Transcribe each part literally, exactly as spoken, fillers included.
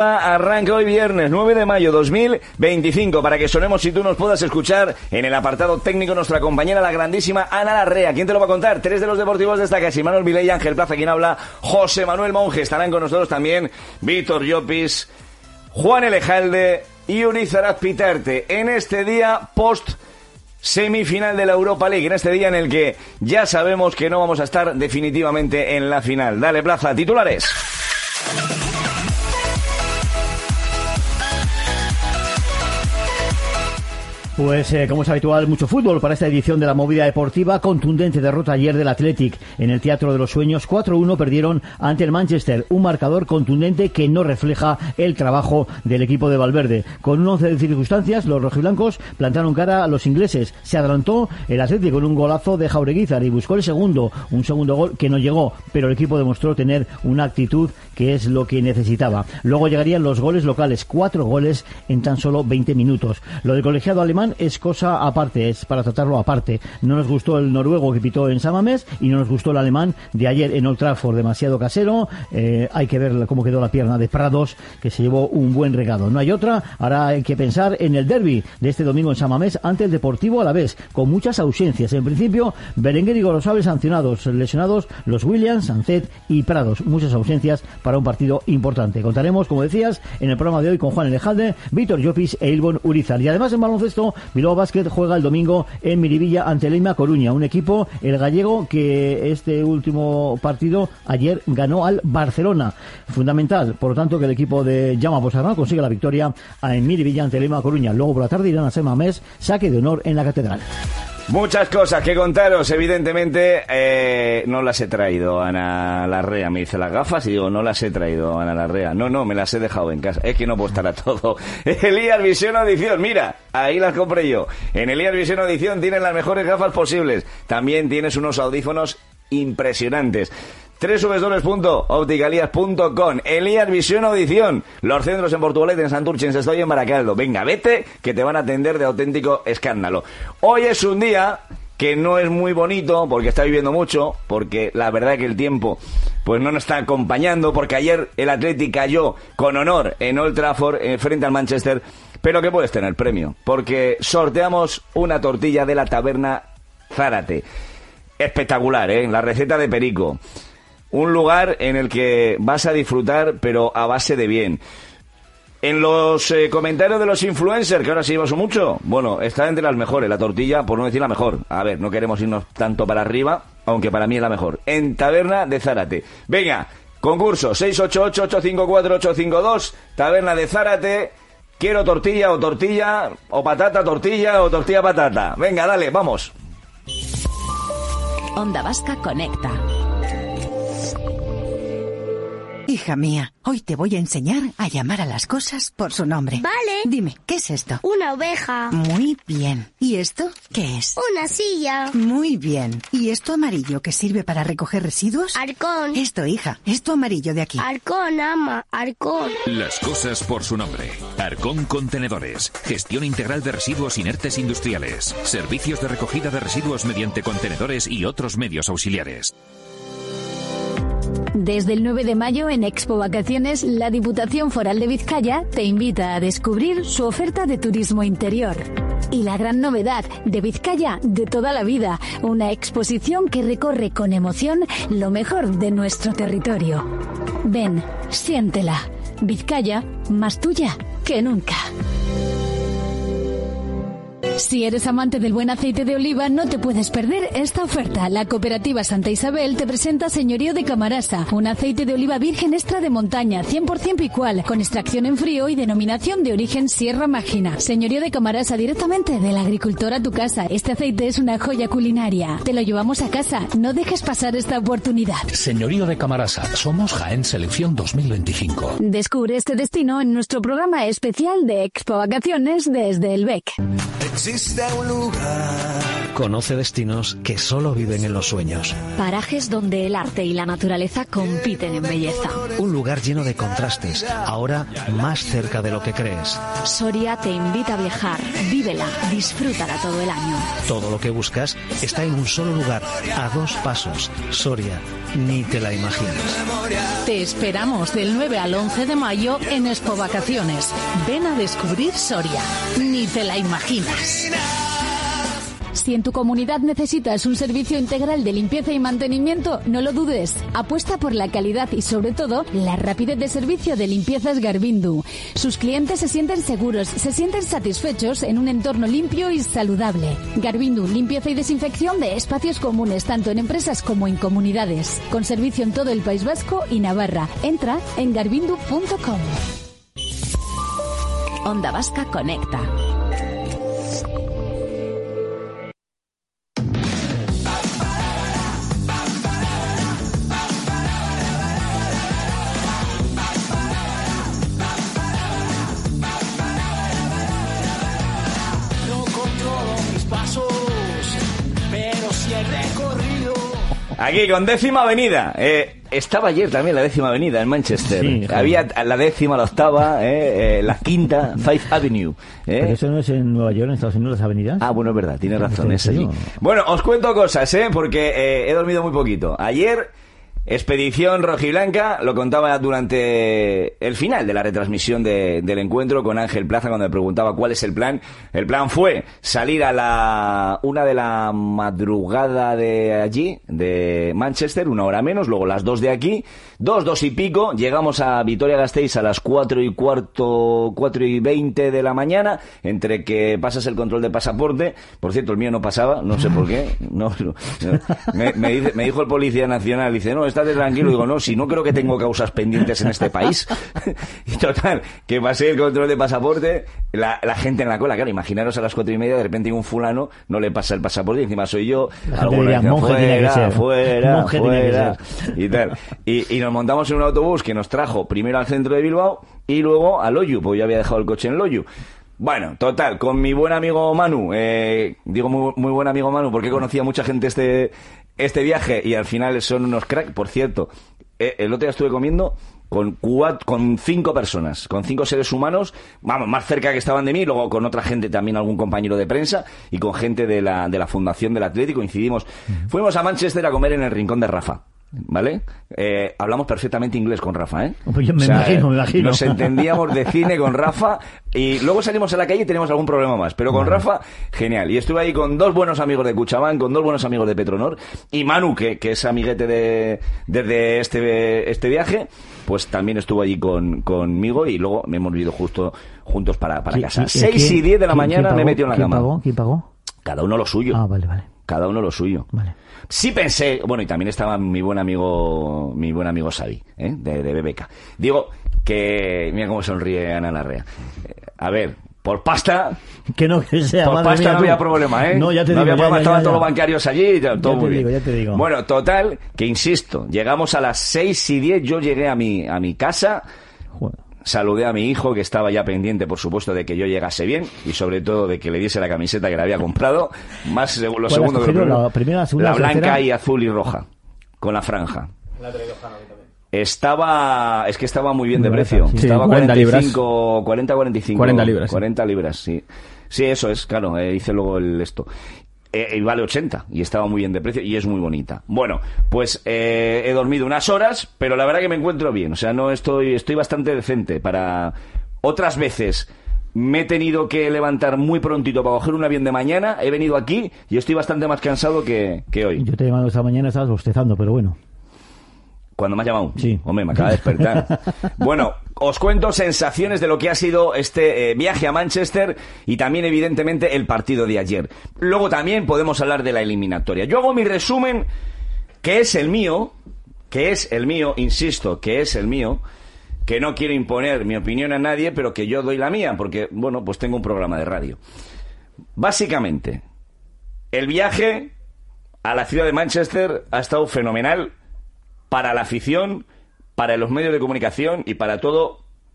Arranca hoy viernes nueve de mayo dos mil veinticinco para que sonemos y tú nos puedas escuchar. En el apartado técnico nuestra compañera la grandísima Ana Larrea. ¿Quién te lo va a contar? Tres de los deportivos destacados: Manuel Viley, Ángel Plaza, quien habla, José Manuel Monge. Estarán con nosotros también Víctor Llopis, Juan Elejalde y Urizar Azpitarte en este día post semifinal de la Europa League, en este día en el que ya sabemos que no vamos a estar definitivamente en la final. Dale, Plaza, titulares. Pues eh, como es habitual, mucho fútbol para esta edición de la movida deportiva. Contundente derrota ayer del Athletic en el Teatro de los Sueños. cuatro uno perdieron ante el Manchester. Un marcador contundente que no refleja el trabajo del equipo de Valverde. Con un once de circunstancias, los rojiblancos plantaron cara a los ingleses. Se adelantó el Athletic con un golazo de Jaureguizar y buscó el segundo. Un segundo gol que no llegó, pero el equipo demostró tener una actitud que es lo que necesitaba. Luego llegarían los goles locales. Cuatro goles en tan solo veinte minutos. Lo del colegiado alemán es cosa aparte, es para tratarlo aparte. No nos gustó el noruego que pitó en San Mamés y no nos gustó el alemán de ayer en Old Trafford, demasiado casero. Eh, hay que ver cómo quedó la pierna de Prados, que se llevó un buen regalo. No hay otra. Ahora hay que pensar en el derbi de este domingo en San Mamés ante el Deportivo Alavés, con muchas ausencias. En principio, Berenguer y Gorosabel sancionados, lesionados los Williams, Sancet y Prados. Muchas ausencias para un partido importante. Contaremos, como decías, en el programa de hoy con Juan Elejalde, Víctor Llopis e Ilbon Urizar. Y además en baloncesto, Bilbao Basket juega el domingo en Miribilla ante el Eima Coruña, un equipo, el gallego, que este último partido ayer ganó al Barcelona. Fundamental, por lo tanto, que el equipo de Jaume Ponsarnau consiga la victoria en Miribilla ante el Eima Coruña. Luego por la tarde irán a San Mamés, saque de honor en la Catedral. Muchas cosas que contaros, evidentemente. eh, no las he traído, Ana Larrea. Me dice las gafas y digo, no las he traído, Ana Larrea. No, no, me las he dejado en casa. Es que no puedo estar a todo. Elías Visión Audición, mira, ahí las compré yo. En Elías Visión Audición tienes las mejores gafas posibles. También tienes unos audífonos impresionantes. doble u doble u doble u punto opticalías punto com. Elías Visión Audición. Los centros en Portugalete, en Santurce, en Sestoy y en Baracaldo. Venga, vete, que te van a atender de auténtico escándalo. Hoy es un día que no es muy bonito, porque está lloviendo mucho, porque la verdad es que el tiempo pues no nos está acompañando, porque ayer el Athletic cayó con honor en Old Trafford eh, frente al Manchester, pero que puedes tener premio, porque sorteamos una tortilla de la taberna Zárate. Espectacular, ¿eh? La receta de Perico. Un lugar en el que vas a disfrutar, pero a base de bien. En los eh, comentarios de los influencers, que ahora sí llevamos mucho, bueno, está entre las mejores, la tortilla, por no decir la mejor. A ver, no queremos irnos tanto para arriba, aunque para mí es la mejor. En Taberna de Zárate. Venga, concurso, seis ocho ocho, ocho cinco cuatro, ocho cinco dos, Taberna de Zárate. Quiero tortilla o tortilla, o patata, tortilla o tortilla patata. Venga, dale, vamos. Onda Vasca Conecta. Hija mía, hoy te voy a enseñar a llamar a las cosas por su nombre. Vale. Dime, ¿qué es esto? Una oveja. Muy bien. ¿Y esto qué es? Una silla. Muy bien. ¿Y esto amarillo que sirve para recoger residuos? Arcón. Esto, hija, esto amarillo de aquí. Arcón, ama, Arcón. Las cosas por su nombre. Arcón Contenedores. Gestión integral de residuos inertes industriales. Servicios de recogida de residuos mediante contenedores y otros medios auxiliares. Desde el nueve de mayo en Expo Vacaciones, la Diputación Foral de Vizcaya te invita a descubrir su oferta de turismo interior. Y la gran novedad de Vizcaya de toda la vida, una exposición que recorre con emoción lo mejor de nuestro territorio. Ven, siéntela. Vizcaya, más tuya que nunca. Si eres amante del buen aceite de oliva, no te puedes perder esta oferta. La Cooperativa Santa Isabel te presenta Señorío de Camarasa, un aceite de oliva virgen extra de montaña, cien por ciento picual, con extracción en frío y denominación de origen Sierra Mágina. Señorío de Camarasa, directamente del agricultor a tu casa. Este aceite es una joya culinaria. Te lo llevamos a casa. No dejes pasar esta oportunidad. Señorío de Camarasa, somos Jaén Selección dos mil veinticinco. Descubre este destino en nuestro programa especial de Expo Vacaciones desde el B E C. Existe un lugar. Conoce destinos que solo viven en los sueños. Parajes donde el arte y la naturaleza compiten en belleza. Un lugar lleno de contrastes, ahora más cerca de lo que crees. Soria te invita a viajar, vívela, disfrútala todo el año. Todo lo que buscas está en un solo lugar, a dos pasos. Soria, ni te la imaginas. Te esperamos del nueve al once de mayo en Expo Vacaciones. Ven a descubrir Soria. Ni te la imaginas. Si en tu comunidad necesitas un servicio integral de limpieza y mantenimiento, no lo dudes. Apuesta por la calidad y, sobre todo, la rapidez de servicio de Limpiezas Garbindu. Sus clientes se sienten seguros, se sienten satisfechos en un entorno limpio y saludable. Garbindu, limpieza y desinfección de espacios comunes, tanto en empresas como en comunidades. Con servicio en todo el País Vasco y Navarra. Entra en garbindu punto com. Onda Vasca Conecta. Aquí con Décima Avenida. Eh, estaba ayer también la Décima Avenida en Manchester. Sí, había la décima, la octava, eh, eh, la quinta, Fifth Avenue. Eh. ¿Pero eso no es en Nueva York, en Estados Unidos, las avenidas? Ah, bueno, es verdad, tienes razón, es allí. Bueno, os cuento cosas, ¿eh? Porque eh, he dormido muy poquito. Ayer, expedición rojiblanca, lo contaba durante el final de la retransmisión de, del encuentro con Ángel Plaza cuando me preguntaba cuál es el plan. El plan fue salir a la una de la madrugada de allí, de Manchester, una hora menos, luego las dos de aquí, dos, dos y pico, llegamos a Vitoria-Gasteiz a las cuatro y cuarto, cuatro y veinte de la mañana, entre que pasas el control de pasaporte. Por cierto, el mío no pasaba, no sé por qué, no, no, no. Me, me, dice, me dijo el Policía Nacional, dice, no, estate tranquilo. Digo, no, si no creo que tengo causas pendientes en este país. Y total, que pasé el control de pasaporte, la, la gente en la cola, claro, imaginaros a las cuatro y media, de repente un fulano no le pasa el pasaporte y encima soy yo, alguna vez fuera, fuera, fuera, y tal. Y, y nos montamos en un autobús que nos trajo primero al centro de Bilbao y luego a Loiu, porque yo había dejado el coche en Loiu. Bueno, total, con mi buen amigo Manu, eh, digo muy, muy buen amigo Manu porque conocía mucha gente este este viaje y al final son unos cracks. Por cierto, eh, el otro día estuve comiendo con cuatro, con cinco personas, con cinco seres humanos, vamos, más cerca que estaban de mí, luego con otra gente también, algún compañero de prensa y con gente de la, de la Fundación del Atlético, coincidimos. Uh-huh. Fuimos a Manchester a comer en el Rincón de Rafa. ¿Vale? Eh, hablamos perfectamente inglés con Rafa, ¿eh? Pues yo me, o sea, imagino, me imagino. Nos entendíamos de cine con Rafa y luego salimos a la calle y tenemos algún problema más. Pero con Rafa, genial. Y estuve ahí con dos buenos amigos de Cuchabán, con dos buenos amigos de Petronor y Manu, que, que es amiguete de, desde este, este viaje, pues también estuvo allí con, conmigo y luego me hemos ido justo juntos para, para casa. Seis y diez de la mañana me metió en la ¿quién cama. Pagó? ¿Quién pagó? Cada uno lo suyo. Ah, vale, vale. Cada uno lo suyo. Vale. Sí pensé, bueno, y también estaba mi buen amigo, mi buen amigo Xavi, ¿eh? de, de B B K. Digo que, mira cómo sonríe Ana Larrea. Eh, a ver, por pasta, que no que sea, por pasta mía, no tú. había problema, ¿eh? No, ya te no digo, había ya, problema, ya, estaban ya, todos ya. los bancarios allí, todo ya muy te bien. digo, ya te digo. Bueno, total, que insisto, llegamos a las seis y diez, yo llegué a mi, a mi casa. Joder. Saludé a mi hijo, que estaba ya pendiente, por supuesto, de que yo llegase bien y sobre todo de que le diese la camiseta que le había comprado. Más lo segundo que lo primero. La, primera, la, segunda, la blanca tercera? y azul y roja, con la franja. La he traído Jano también. Estaba, es que estaba muy bien de precio. Sí, estaba cuarenta cuarenta y cinco, cuarenta, cuarenta y cinco. cuarenta libras. cuarenta libras, sí. Sí, eso es, claro, eh, hice luego el esto. Eh, y vale ochenta, y estaba muy bien de precio, y es muy bonita. Bueno, pues eh, he dormido unas horas, pero la verdad que me encuentro bien, o sea, no estoy, estoy bastante decente para... Otras veces me he tenido que levantar muy prontito para coger un avión de mañana, he venido aquí y estoy bastante más cansado que, que hoy. Yo te he llamado esta mañana, estabas bostezando, pero bueno. ¿Cuándo me has llamado? Sí. Hombre, me acaba de despertar. Bueno, os cuento sensaciones de lo que ha sido este eh, viaje a Manchester y también, evidentemente, el partido de ayer. Luego también podemos hablar de la eliminatoria. Yo hago mi resumen, que es el mío, que es el mío, insisto, que es el mío, que no quiero imponer mi opinión a nadie, pero que yo doy la mía, porque, bueno, pues tengo un programa de radio. Básicamente, el viaje a la ciudad de Manchester ha estado fenomenal para la afición, para los medios de comunicación y para todo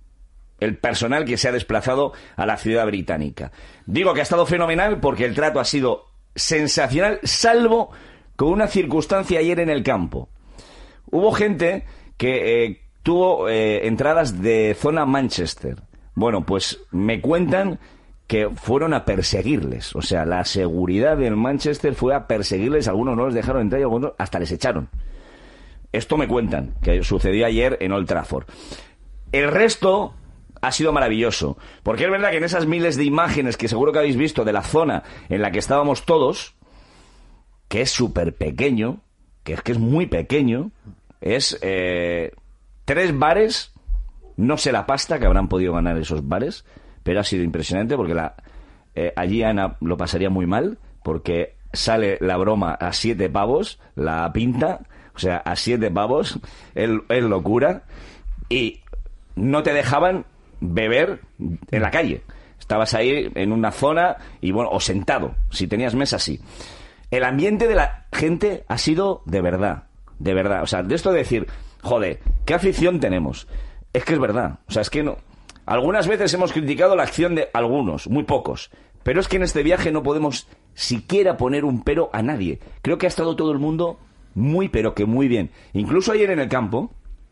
el personal que se ha desplazado a la ciudad británica. Digo que ha estado fenomenal porque el trato ha sido sensacional, salvo con una circunstancia ayer en el campo. Hubo gente que eh, tuvo eh, entradas de zona Manchester. Bueno, pues me cuentan que fueron a perseguirles. O sea, la seguridad del Manchester fue a perseguirles. Algunos no les dejaron entrar y algunos hasta les echaron. Esto me cuentan, que sucedió ayer en Old Trafford. El resto ha sido maravilloso, porque es verdad que en esas miles de imágenes que seguro que habéis visto de la zona en la que estábamos todos, que es súper pequeño, que es que es muy pequeño, es eh, tres bares, no sé la pasta que habrán podido ganar esos bares, pero ha sido impresionante porque la, eh, allí Ana lo pasaría muy mal, porque sale la broma a siete pavos, la pinta, o sea, a siete pavos, es, es locura, y no te dejaban beber en la calle. Estabas ahí en una zona y bueno, o sentado, si tenías mesa, sí. El ambiente de la gente ha sido de verdad, de verdad. O sea, de esto de decir, joder, ¿qué afición tenemos? Es que es verdad. O sea, es que no. Algunas veces hemos criticado la acción de algunos, muy pocos. Pero es que en este viaje no podemos siquiera poner un pero a nadie. Creo que ha estado todo el mundo muy, pero que muy bien. Incluso ayer en el campo,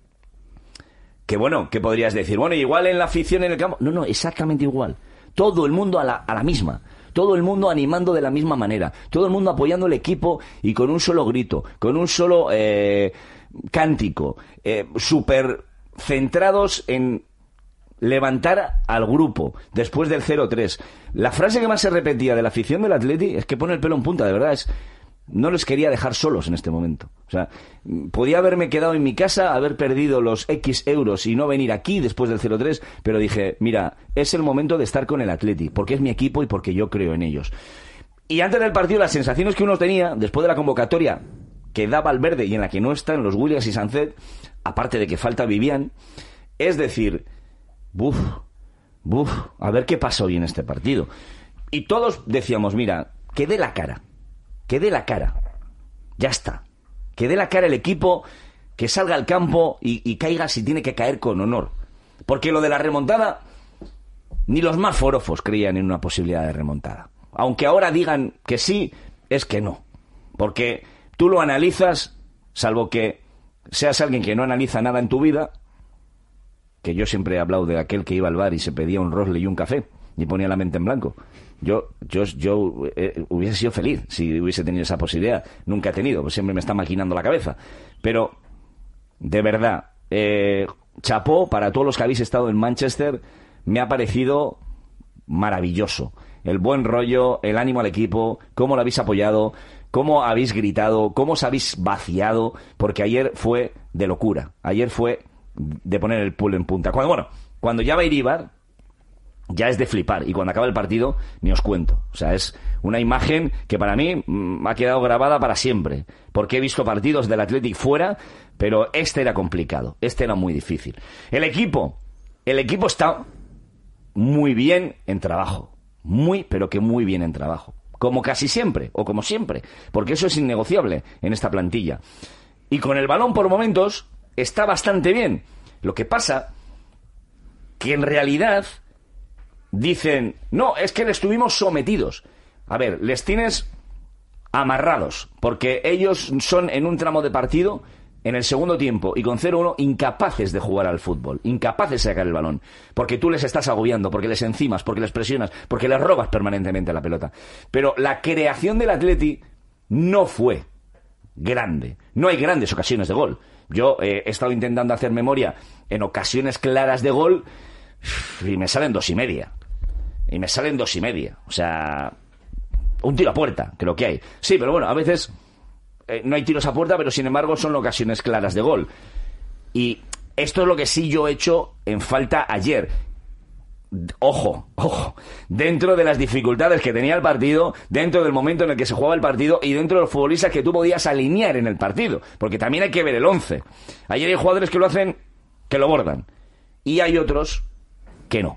que bueno, ¿qué podrías decir? Bueno, igual en la afición en el campo. No, no, exactamente igual. Todo el mundo a la, a la misma. Todo el mundo animando de la misma manera. Todo el mundo apoyando el equipo y con un solo grito, con un solo eh, cántico. Eh, súper centrados en levantar al grupo después del cero tres. La frase que más se repetía de la afición del Atleti es que pone el pelo en punta, de verdad, es... No les quería dejar solos en este momento. O sea, podía haberme quedado en mi casa, haber perdido los X euros y no venir aquí después del cero tres, pero dije, mira, es el momento de estar con el Atleti, porque es mi equipo y porque yo creo en ellos. Y antes del partido, las sensaciones que uno tenía, después de la convocatoria que da Valverde y en la que no están los Williams y Sancet, aparte de que falta Vivian, es decir, buf, buf, a ver qué pasa hoy en este partido. Y todos decíamos, mira, que dé la cara. Que dé la cara. Ya está. Que dé la cara el equipo, que salga al campo y, y caiga si tiene que caer con honor. Porque lo de la remontada, ni los más forofos creían en una posibilidad de remontada. Aunque ahora digan que sí, es que no. Porque tú lo analizas, salvo que seas alguien que no analiza nada en tu vida, que yo siempre he hablado de aquel que iba al bar y se pedía un rosle y un café y ponía la mente en blanco. Yo, yo, yo eh, hubiese sido feliz si hubiese tenido esa posibilidad. Nunca he tenido, pues siempre me está maquinando la cabeza. Pero, de verdad, eh, chapó para todos los que habéis estado en Manchester. Me ha parecido maravilloso. El buen rollo, el ánimo al equipo, cómo lo habéis apoyado, cómo habéis gritado, cómo os habéis vaciado, porque ayer fue de locura. Ayer fue de poner el pulo en punta. Cuando, bueno, cuando ya va a ir Ibar, ya es de flipar, y cuando acaba el partido ni os cuento. O sea, es una imagen que para mí mmm, ha quedado grabada para siempre, porque he visto partidos del Athletic fuera, pero este era complicado, este era muy difícil. El equipo, el equipo está muy bien en trabajo, muy, pero que muy bien en trabajo, como casi siempre, o como siempre, porque eso es innegociable en esta plantilla. Y con el balón por momentos está bastante bien. Lo que pasa que en realidad dicen, no, es que les tuvimos sometidos. A ver, les tienes amarrados, porque ellos son en un tramo de partido, en el segundo tiempo, y con cero uno, incapaces de jugar al fútbol, incapaces de sacar el balón, porque tú les estás agobiando, porque les encimas, porque les presionas, porque les robas permanentemente la pelota. Pero la creación del Atleti no fue grande. No hay grandes ocasiones de gol. Yo eh, he estado intentando hacer memoria en ocasiones claras de gol y me salen dos y media. Y me salen dos y media. O sea, un tiro a puerta, creo que hay. Sí, pero bueno, a veces eh, no hay tiros a puerta, pero sin embargo son ocasiones claras de gol. Y esto es lo que sí yo he hecho en falta ayer. Ojo, ojo. Dentro de las dificultades que tenía el partido, dentro del momento en el que se jugaba el partido y dentro de los futbolistas que tú podías alinear en el partido. Porque también hay que ver el once. Ayer hay jugadores que lo hacen, que lo bordan. Y hay otros que no.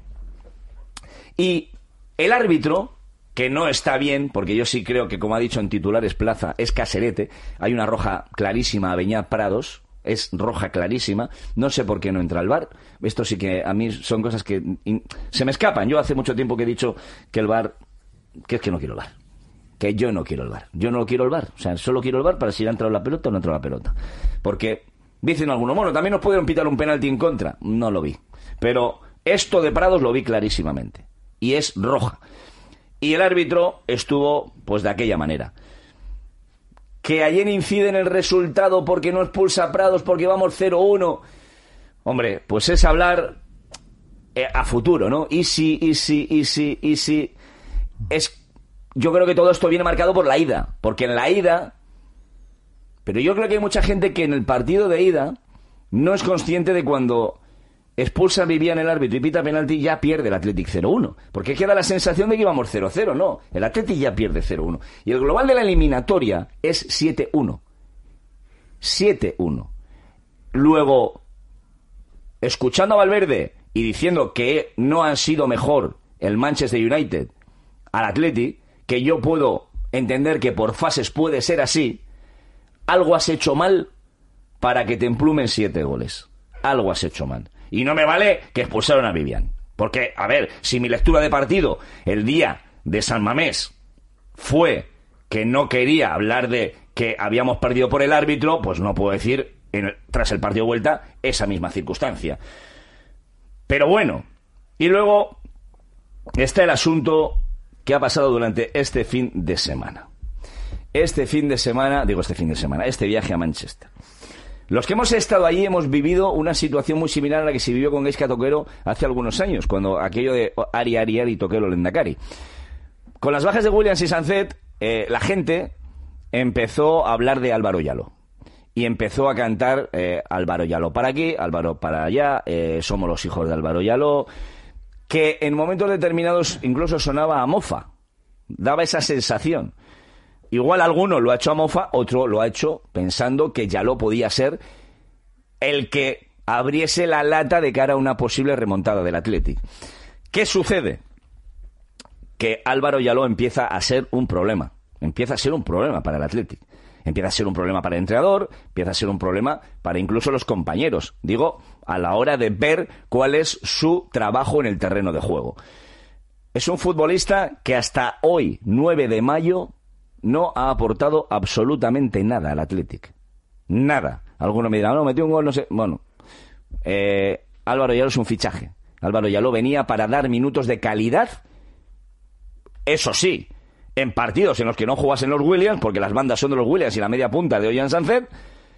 Y el árbitro, que no está bien, porque yo sí creo que, como ha dicho en titulares Plaza, es Caserete. Hay una roja clarísima a Beñat Prados, es roja clarísima. No sé por qué no entra al V A R. Esto sí que a mí son cosas que in, se me escapan. Yo hace mucho tiempo que he dicho que el V A R, que es que no quiero el V A R. Que yo no quiero el V A R. Yo no quiero el V A R. O sea, solo quiero el V A R para si ha entrado la pelota o no ha entrado la pelota. Porque dicen algunos, bueno, también nos pudieron pitar un penalti en contra. No lo vi. Pero esto de Prados lo vi clarísimamente. Y es roja. Y el árbitro estuvo, pues, de aquella manera. que ayer incide en el resultado porque no expulsa a Prados, porque vamos cero uno. Hombre, pues es hablar eh, a futuro, ¿no? Y si, y si, y si, y si... Es... Yo creo que todo esto viene marcado por la ida, porque en la ida... Pero yo creo que hay mucha gente que en el partido de ida no es consciente de cuando expulsa a Vivian el árbitro y pita penalti, ya pierde el Athletic cero uno. Porque queda la sensación de que íbamos cero cero, no. El Athletic ya pierde cero uno. Y el global de la eliminatoria es siete uno. siete uno. Luego, escuchando a Valverde y diciendo que no han sido mejor el Manchester United al Athletic, que yo puedo entender que por fases puede ser así, algo has hecho mal para que te emplumen siete goles. Algo has hecho mal. Y no me vale que expulsaron a Vivian. Porque, a ver, si mi lectura de partido el día de San Mamés fue que no quería hablar de que habíamos perdido por el árbitro, pues no puedo decir, en el, tras el partido de vuelta, esa misma circunstancia. Pero bueno, y luego está el asunto que ha pasado durante este fin de semana. Este fin de semana, digo este fin de semana, este viaje a Manchester. Los que hemos estado allí hemos vivido una situación muy similar a la que se vivió con Gaizka Toquero hace algunos años, cuando aquello de Ari Ari Ari Toquero Lendakari. Con las bajas de Williams y Sancet, eh, la gente empezó a hablar de Álvaro Yaló. Y empezó a cantar eh, Álvaro Yaló para aquí, Álvaro para allá, eh, somos los hijos de Álvaro Yaló, que en momentos determinados incluso sonaba a mofa. Daba esa sensación. Igual alguno lo ha hecho a mofa, otro lo ha hecho pensando que Yaló podía ser el que abriese la lata de cara a una posible remontada del Athletic. ¿Qué sucede? Que Álvaro Yaló empieza a ser un problema. Empieza a ser un problema para el Athletic. Empieza a ser un problema para el entrenador, empieza a ser un problema para incluso los compañeros. Digo, a la hora de ver cuál es su trabajo en el terreno de juego. Es un futbolista que hasta hoy, nueve de mayo... no ha aportado absolutamente nada al Athletic. Nada. Alguno me dirá, no, metió un gol, no sé. Bueno, eh, Álvaro Yaló es un fichaje. Álvaro Yaló venía para dar minutos de calidad, eso sí, en partidos en los que no jugasen los Williams, porque las bandas son de los Williams y la media punta de Ollán Sancet,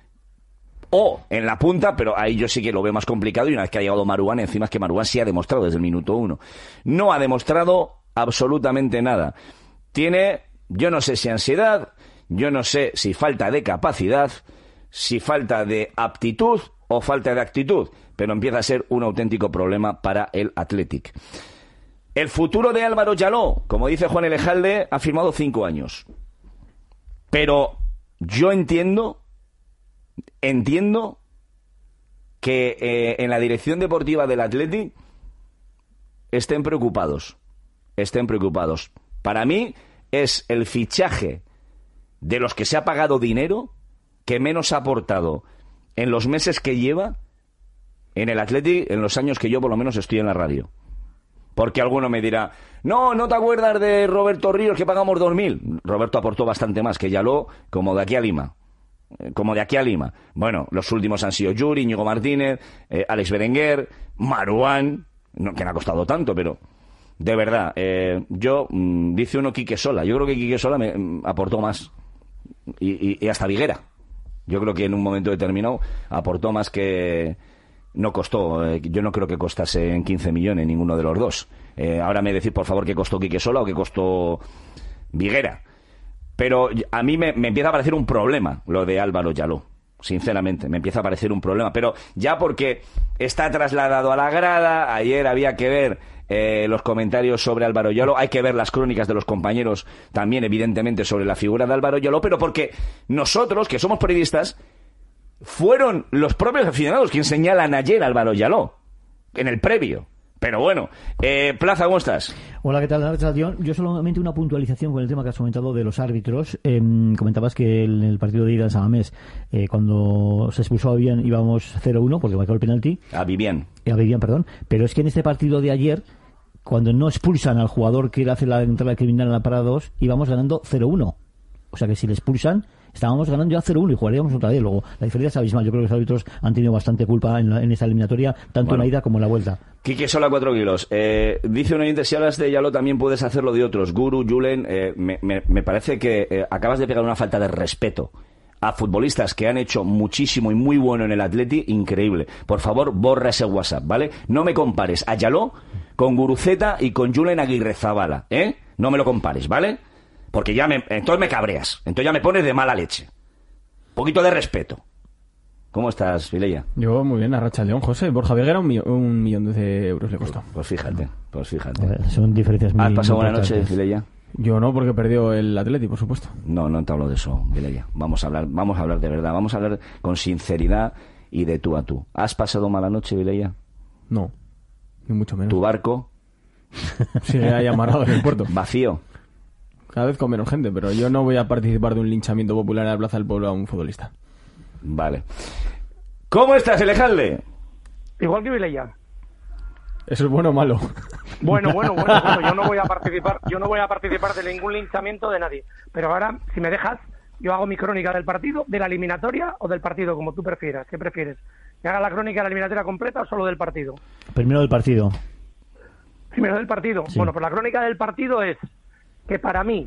o en la punta, pero ahí yo sí que lo veo más complicado, y una vez que ha llegado Marouane, encima es que Marouane sí ha demostrado desde el minuto uno. No ha demostrado absolutamente nada. Tiene... Yo no sé si ansiedad, yo no sé si falta de capacidad, si falta de aptitud o falta de actitud, pero empieza a ser un auténtico problema para el Athletic. El futuro de Álvaro Yaló, como dice Juan Elejalde, ha firmado cinco años. Pero yo entiendo, entiendo que eh, en la dirección deportiva del Athletic estén preocupados, estén preocupados. Para mí... es el fichaje de los que se ha pagado dinero que menos ha aportado en los meses que lleva en el Athletic, en los años que yo por lo menos estoy en la radio. Porque alguno me dirá, no, ¿no te acuerdas de Roberto Ríos que pagamos dos mil? Roberto aportó bastante más que Yaló, como de aquí a Lima. Como de aquí a Lima. Bueno, los últimos han sido Yuri, Íñigo Martínez, eh, Alex Berenguer, Marouane, no, que no ha costado tanto, pero... De verdad, eh, yo, mmm, dice uno Quique Sola, yo creo que Quique Sola me mmm, aportó más, y, y, y hasta Viguera, yo creo que en un momento determinado aportó más que, no costó, eh, yo no creo que costase en quince millones ninguno de los dos, eh, ahora me decís por favor que costó Quique Sola o que costó Viguera, pero a mí me, me empieza a parecer un problema lo de Álvaro Yaló. Sinceramente, me empieza a parecer un problema, pero ya porque está trasladado a la grada, ayer había que ver eh, los comentarios sobre Álvaro Yaló, hay que ver las crónicas de los compañeros también, evidentemente, sobre la figura de Álvaro Yaló, pero porque nosotros, que somos periodistas, fueron los propios aficionados quienes señalan ayer a Álvaro Yaló, en el previo. Pero bueno, eh, Plaza, ¿cómo estás? Hola, ¿qué tal? Yo solamente una puntualización con el tema que has comentado de los árbitros. Eh, comentabas que en el partido de ida en San Mamés, eh, cuando se expulsó a Vivian íbamos cero uno porque marcó el penalti. A Vivian. A Vivian, perdón. Pero es que en este partido de ayer, cuando no expulsan al jugador que hace la entrada criminal en la parada dos, íbamos ganando cero uno. O sea que si le expulsan, Estábamos ganando ya cero uno y jugaríamos otra vez. Luego, la diferencia es abismal. Yo creo que los árbitros han tenido bastante culpa en, la, en esta eliminatoria, tanto bueno, en la ida como en la vuelta. Quique Sola, cuatro kilos. Eh, dice un oyente, si hablas de Yaló también puedes hacerlo de otros. Guru, Julen, eh, me, me, me parece que eh, acabas de pegar una falta de respeto a futbolistas que han hecho muchísimo y muy bueno en el Atleti, increíble. Por favor, borra ese WhatsApp, ¿vale? No me compares a Yaló con Guruceta y con Julen Aguirrezabala, ¿eh? No me lo compares, ¿vale? Porque ya me... Entonces me cabreas. Entonces ya me pones de mala leche. Un poquito de respeto. ¿Cómo estás, Vilella? Yo muy bien, a racha León, José. Borja Veguera un, millón, un millón de euros le costó. Pues, pues fíjate, pues fíjate. Ver, son diferencias muy... ¿Has pasado buena noche, Vilella? Yo no, porque perdió el Atleti, por supuesto. No, no te hablo de eso, Vilella. Vamos a hablar, vamos a hablar de verdad. Vamos a hablar con sinceridad y de tú a tú. ¿Has pasado mala noche, Vilella? No, ni mucho menos. ¿Tu barco? Sí, hay amarrado en el puerto. ¿Vacío? Cada vez con menos gente, pero yo no voy a participar de un linchamiento popular en la Plaza del Pueblo a un futbolista. Vale. ¿Cómo estás, Alejandre? Igual que Vilella. ¿Eso es bueno o malo? Bueno, bueno, bueno, bueno, yo no voy a participar, yo no voy a participar de ningún linchamiento de nadie. Pero ahora, si me dejas, yo hago mi crónica del partido, de la eliminatoria o del partido, como tú prefieras. ¿Qué prefieres? ¿Que haga la crónica de la eliminatoria completa o solo del partido? Primero del partido. Primero del partido. Sí. Bueno, pues la crónica del partido es que para mí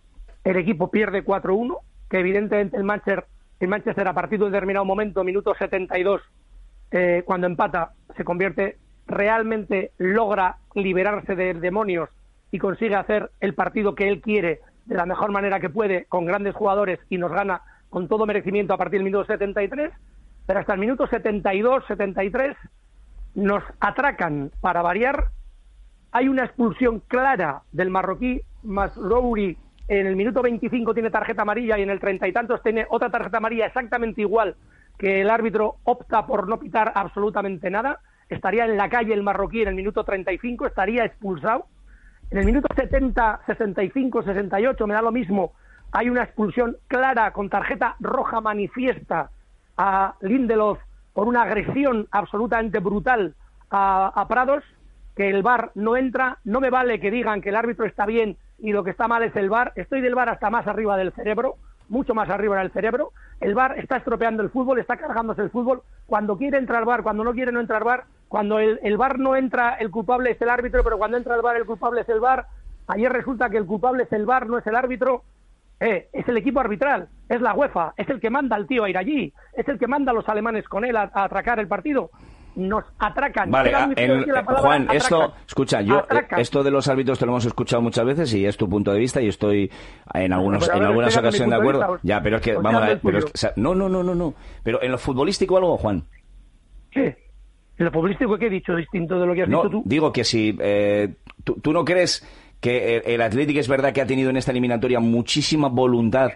el equipo pierde cuatro uno, que evidentemente el Manchester, el Manchester a partir de un determinado momento, minuto setenta y dos, eh, cuando empata, se convierte... realmente logra liberarse de demonios y consigue hacer el partido que él quiere de la mejor manera que puede, con grandes jugadores, y nos gana con todo merecimiento a partir del minuto setenta y tres, pero hasta el minuto setenta y dos, setenta y tres nos atracan para variar. Hay una expulsión clara del marroquí Masrouri. En el minuto veinticinco tiene tarjeta amarilla y en el treinta y tantos tiene otra tarjeta amarilla exactamente igual, que el árbitro opta por no pitar absolutamente nada. Estaría en la calle el marroquí en el minuto treinta y cinco, estaría expulsado. En el minuto setenta, sesenta y cinco, sesenta y ocho, me da lo mismo, hay una expulsión clara con tarjeta roja manifiesta a Lindelof por una agresión absolutamente brutal a, a Prados, que el V A R no entra. No me vale que digan que el árbitro está bien y lo que está mal es el V A R. Estoy del V A R hasta más arriba del cerebro, mucho más arriba del cerebro. El V A R está estropeando el fútbol, está cargándose el fútbol. Cuando quiere entrar V A R, cuando no quiere no entrar V A R. Cuando el, el V A R no entra, el culpable es el árbitro, pero cuando entra el V A R, el culpable es el V A R. Ayer resulta que el culpable es el V A R, no es el árbitro. Eh, es el equipo arbitral, es la UEFA, es el que manda al tío a ir allí, es el que manda a los alemanes con él a, a atracar el partido. Nos atracan. Vale, el, palabra, Juan, atracan. esto, escucha, yo atracan. Esto de los árbitros te lo hemos escuchado muchas veces y es tu punto de vista y estoy en algunos, en algunas ocasiones de acuerdo. De vista, ya, pero es que, vamos a ver, pero es que, o sea, no, no, no, no, no. Pero en lo futbolístico algo, Juan. ¿Qué? ¿En lo futbolístico qué he dicho distinto de lo que has no, dicho tú? Digo que si eh, tú, tú no crees que el, el Atlético es verdad que ha tenido en esta eliminatoria muchísima voluntad.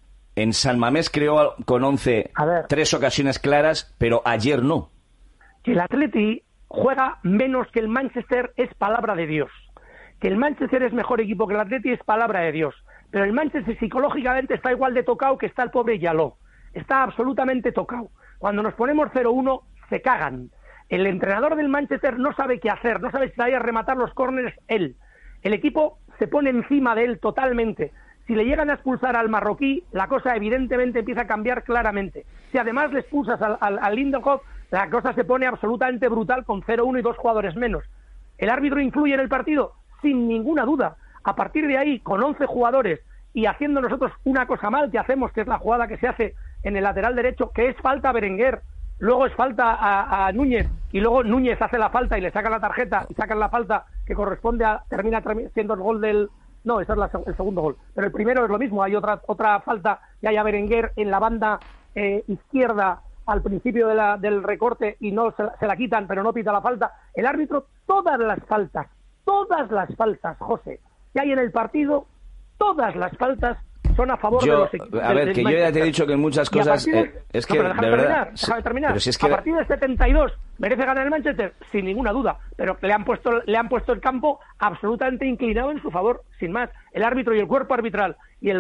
En San Mamés creó con once tres ocasiones claras, pero ayer no. Que el Atleti juega menos que el Manchester es palabra de Dios. Que el Manchester es mejor equipo que el Atleti es palabra de Dios. Pero el Manchester psicológicamente está igual de tocado que está el pobre Yaló. Está absolutamente tocado. Cuando nos ponemos cero uno, se cagan. El entrenador del Manchester no sabe qué hacer, no sabe si salir a rematar los córneres él. El equipo se pone encima de él totalmente. Si le llegan a expulsar al marroquí, la cosa evidentemente empieza a cambiar claramente. Si además le expulsas al, al, al Lindelof, la cosa se pone absolutamente brutal con cero uno y dos jugadores menos. ¿El árbitro influye en el partido? Sin ninguna duda. A partir de ahí, con once jugadores y haciendo nosotros una cosa mal que hacemos, que es la jugada que se hace en el lateral derecho, que es falta a Berenguer, luego es falta a, a Núñez, y luego Núñez hace la falta y le sacan la tarjeta y sacan la falta que corresponde a, termina siendo el gol del... No, ese es la, el segundo gol. Pero el primero es lo mismo, hay otra otra falta y hay a Berenguer en la banda eh, izquierda al principio de la, del recorte y no se la, se la quitan, pero no pita la falta. El árbitro, todas las faltas, todas las faltas, José, que hay en el partido, todas las faltas son a favor yo, de los equipos. A ver, del, que del yo ya te he dicho que en muchas cosas de, eh, es que no, pero déjame de verdad, terminar, déjame terminar. Pero si es que... A partir del setenta y dos merece ganar el Manchester sin ninguna duda, pero le han puesto le han puesto el campo absolutamente inclinado en su favor, sin más. El árbitro y el cuerpo arbitral y el V A R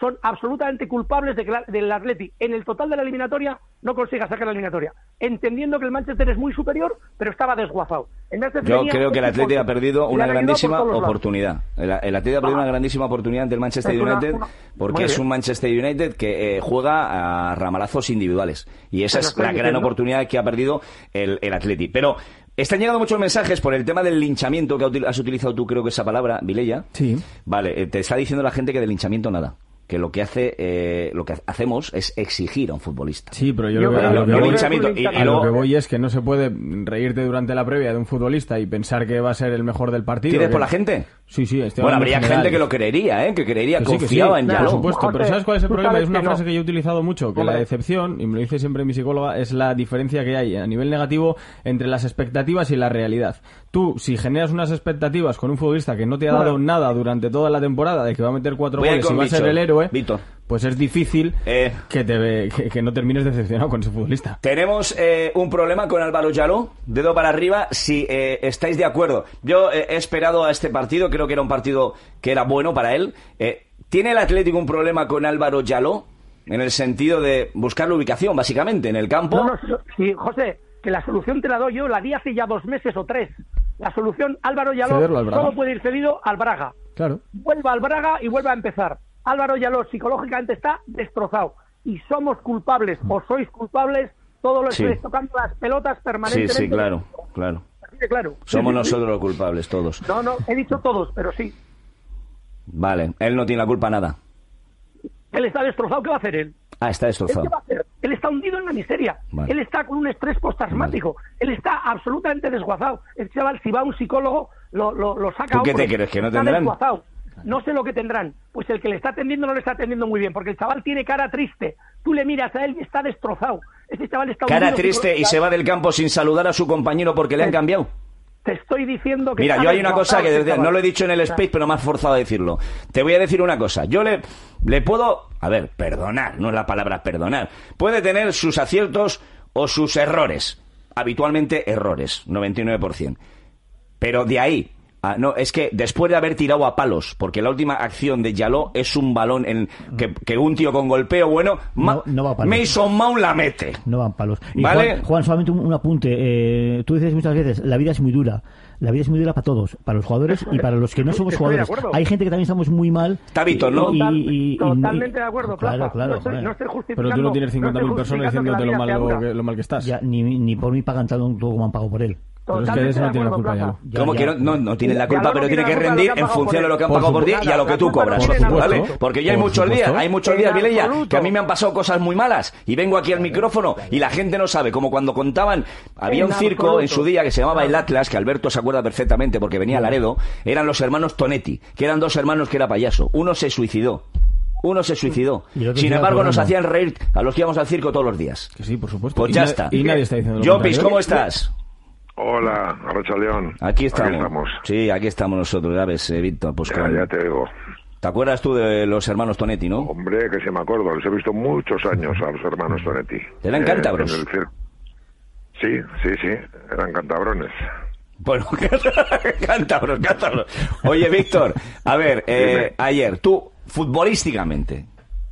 son absolutamente culpables de que la, del Atleti en el total de la eliminatoria no consiga sacar la eliminatoria, entendiendo que el Manchester es muy superior, pero estaba desguazado. Yo creo que el Atleti ha perdido una grandísima oportunidad. El, el Atleti ha perdido ah. una grandísima oportunidad ante el Manchester una, United una... porque es un Manchester United que eh, juega a ramalazos individuales. Y esa pero es la gran diciendo. oportunidad que ha perdido el, el Atleti. Pero están llegando muchos mensajes por el tema del linchamiento, que has utilizado tú, creo que esa palabra, Vilella. Sí. Vale, te está diciendo la gente que del linchamiento nada. Que lo que hace eh, lo que hacemos es exigir a un futbolista. Sí, pero yo, yo lo, que, a lo, que voy, y, y a lo que voy es que no se puede reírte durante la previa de un futbolista y pensar que va a ser el mejor del partido. ¿Tienes que... por la gente? Sí, sí. Este bueno, habría gente que lo creería, ¿eh? Que creería, que sí, confiaba que sí. en Yaló. Por supuesto, pero ¿sabes cuál es el problema? Es una que frase no. que yo he utilizado mucho, que Hombre. la decepción, y me lo dice siempre mi psicóloga, es la diferencia que hay a nivel negativo entre las expectativas y la realidad. Tú, si generas unas expectativas con un futbolista que no te ha dado bueno. nada durante toda la temporada, de que va a meter cuatro Voy goles y va Víctor. a ser el héroe... Víctor. Pues es difícil eh, que, te ve, que, que no termines decepcionado con ese futbolista. Tenemos eh, un problema con Álvaro Yaló, dedo para arriba, si eh, estáis de acuerdo. Yo eh, he esperado a este partido, creo que era un partido que era bueno para él. Eh, ¿Tiene el Atlético un problema con Álvaro Yaló? En el sentido de buscar la ubicación, básicamente, en el campo. No, no, sí, José, que la solución te la doy yo, la di hace ya dos meses o tres. La solución, Álvaro Yaló, solo puede ir cedido al Braga. Claro. Vuelva al Braga y vuelva a empezar. Álvaro Yaló psicológicamente está destrozado y somos culpables o sois culpables todos los sí. que les tocando las pelotas permanentemente. Sí, sí, claro, claro. Así de claro. Somos sí, nosotros sí. los culpables todos. No, no, he dicho todos, pero sí. Vale, él no tiene la culpa nada. Él está destrozado, ¿qué va a hacer él? Ah, está destrozado. ¿Él qué va a hacer? Él está hundido en la miseria. Vale. Él está con un estrés postraumático. Vale. Él está absolutamente desguazado. El chaval, si va a un psicólogo, lo, lo, lo saca. ¿Tú qué te crees? ¿Que no tendrán? Desguazado. No sé lo que tendrán. Pues el que le está atendiendo no le está atendiendo muy bien, porque el chaval tiene cara triste. Tú le miras a él y está destrozado. Ese chaval está cara triste y se va del campo sin saludar a su compañero porque le han cambiado. Te estoy diciendo que... Mira, yo hay una cosa que desde, no lo he dicho en el speech, pero me has forzado a decirlo. Te voy a decir una cosa. Yo le, le puedo... A ver, perdonar, no es la palabra perdonar. Puede tener sus aciertos o sus errores. Habitualmente errores, noventa y nueve por ciento. Pero de ahí... Ah, no, es que después de haber tirado a palos, porque la última acción de Yaló es un balón en que, que un tío con golpeo bueno, no, no va a palos. Mason Mount la mete. No van palos. Y ¿Vale? Juan, Juan, solamente un, un apunte. Eh, tú dices muchas veces, la vida es muy dura. La vida es muy dura para todos, para los jugadores y para los que no somos jugadores. Hay gente que también estamos muy mal. Está Víctor, ¿no? Y, y, y, Totalmente de acuerdo, claro, claro. No estoy, no estoy justificando. Pero tú no tienes cincuenta mil no personas diciéndote lo mal, que, lo mal que estás. Ya, ni, ni por mí pagan tanto como han pagado por él. Pero es que de eso no tiene la culpa ya. ya ¿Cómo ya, que no, no, no tiene la culpa, pero tiene que rendir en función de lo que han pagado por ti y a lo que tú cobras, ¿vale? Porque ya hay muchos días, hay muchos días, Vilella, que a mí me han pasado cosas muy malas y vengo aquí al micrófono y la gente no sabe, como cuando contaban, había un circo en su día que se llamaba El Atlas, que Alberto se acuerda perfectamente porque venía a Laredo, eran los hermanos Tonetti, que eran dos hermanos que era payaso, uno se suicidó. Uno se suicidó. Sin embargo, nos hacían reír a los que íbamos al circo todos los días. Que sí, por supuesto. Pues ya está. Y nadie está diciendo lo Llopis, ¿cómo estás? Hola, Arracha León. Aquí estamos. Aquí estamos. Sí, aquí estamos nosotros, ya ves, eh, Víctor. Pues ya, con... ya te digo. ¿Te acuerdas tú de los hermanos Tonetti, no? Hombre, que sí me acuerdo. Les he visto muchos años a los hermanos Tonetti. ¿Eran eh, cántabros? En el cir... Sí, sí, sí. Eran cantabrones. Bueno, cántabros, cántabros. Oye, Víctor, a ver, eh, ayer, tú, futbolísticamente.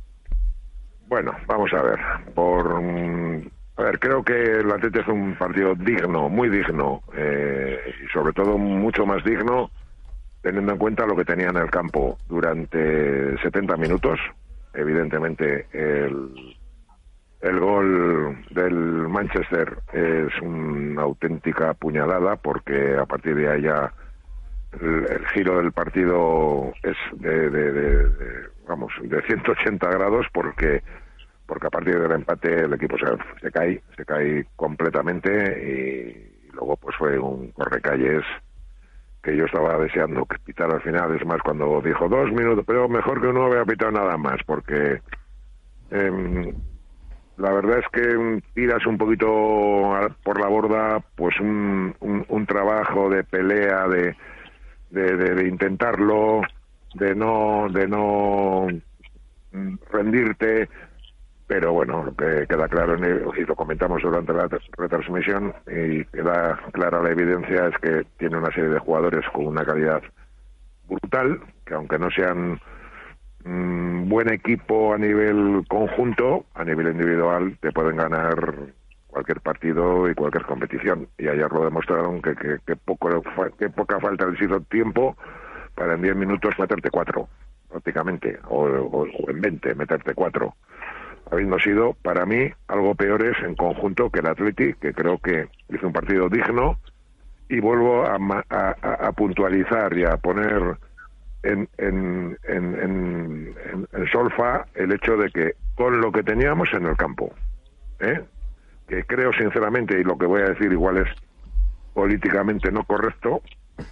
Bueno, vamos a ver. Por... A ver, creo que el Atleti es un partido digno, muy digno, eh, y sobre todo mucho más digno teniendo en cuenta lo que tenía en el campo durante setenta minutos. Evidentemente, el, el gol del Manchester es una auténtica puñalada porque a partir de ahí ya el, el giro del partido es de, de, de, de, vamos, de ciento ochenta grados porque... porque a partir del empate el equipo se, se cae, se cae completamente y, y luego pues fue un correcalles que yo estaba deseando que pitara al final. Es más, cuando dijo dos minutos, pero mejor que no hubiera pitado nada más, porque eh, la verdad es que tiras un poquito por la borda pues un, un, un trabajo de pelea, de, de, de, de intentarlo, de no, de no rendirte. Pero bueno, lo que queda claro, y lo comentamos durante la retransmisión, y queda clara la evidencia, es que tiene una serie de jugadores con una calidad brutal, que aunque no sean mmm, buen equipo a nivel conjunto, a nivel individual te pueden ganar cualquier partido y cualquier competición. Y ayer lo demostraron que, que, que, poco, que poca falta les hizo tiempo para en diez minutos meterte cuatro, prácticamente, o, o, o en veinte meterte cuatro. Habiendo sido, para mí, algo peores en conjunto que el Athletic, que creo que hizo un partido digno, y vuelvo a, a, a puntualizar y a poner en, en, en, en, en, en solfa el hecho de que con lo que teníamos en el campo, ¿eh? que creo sinceramente, y lo que voy a decir igual es políticamente no correcto,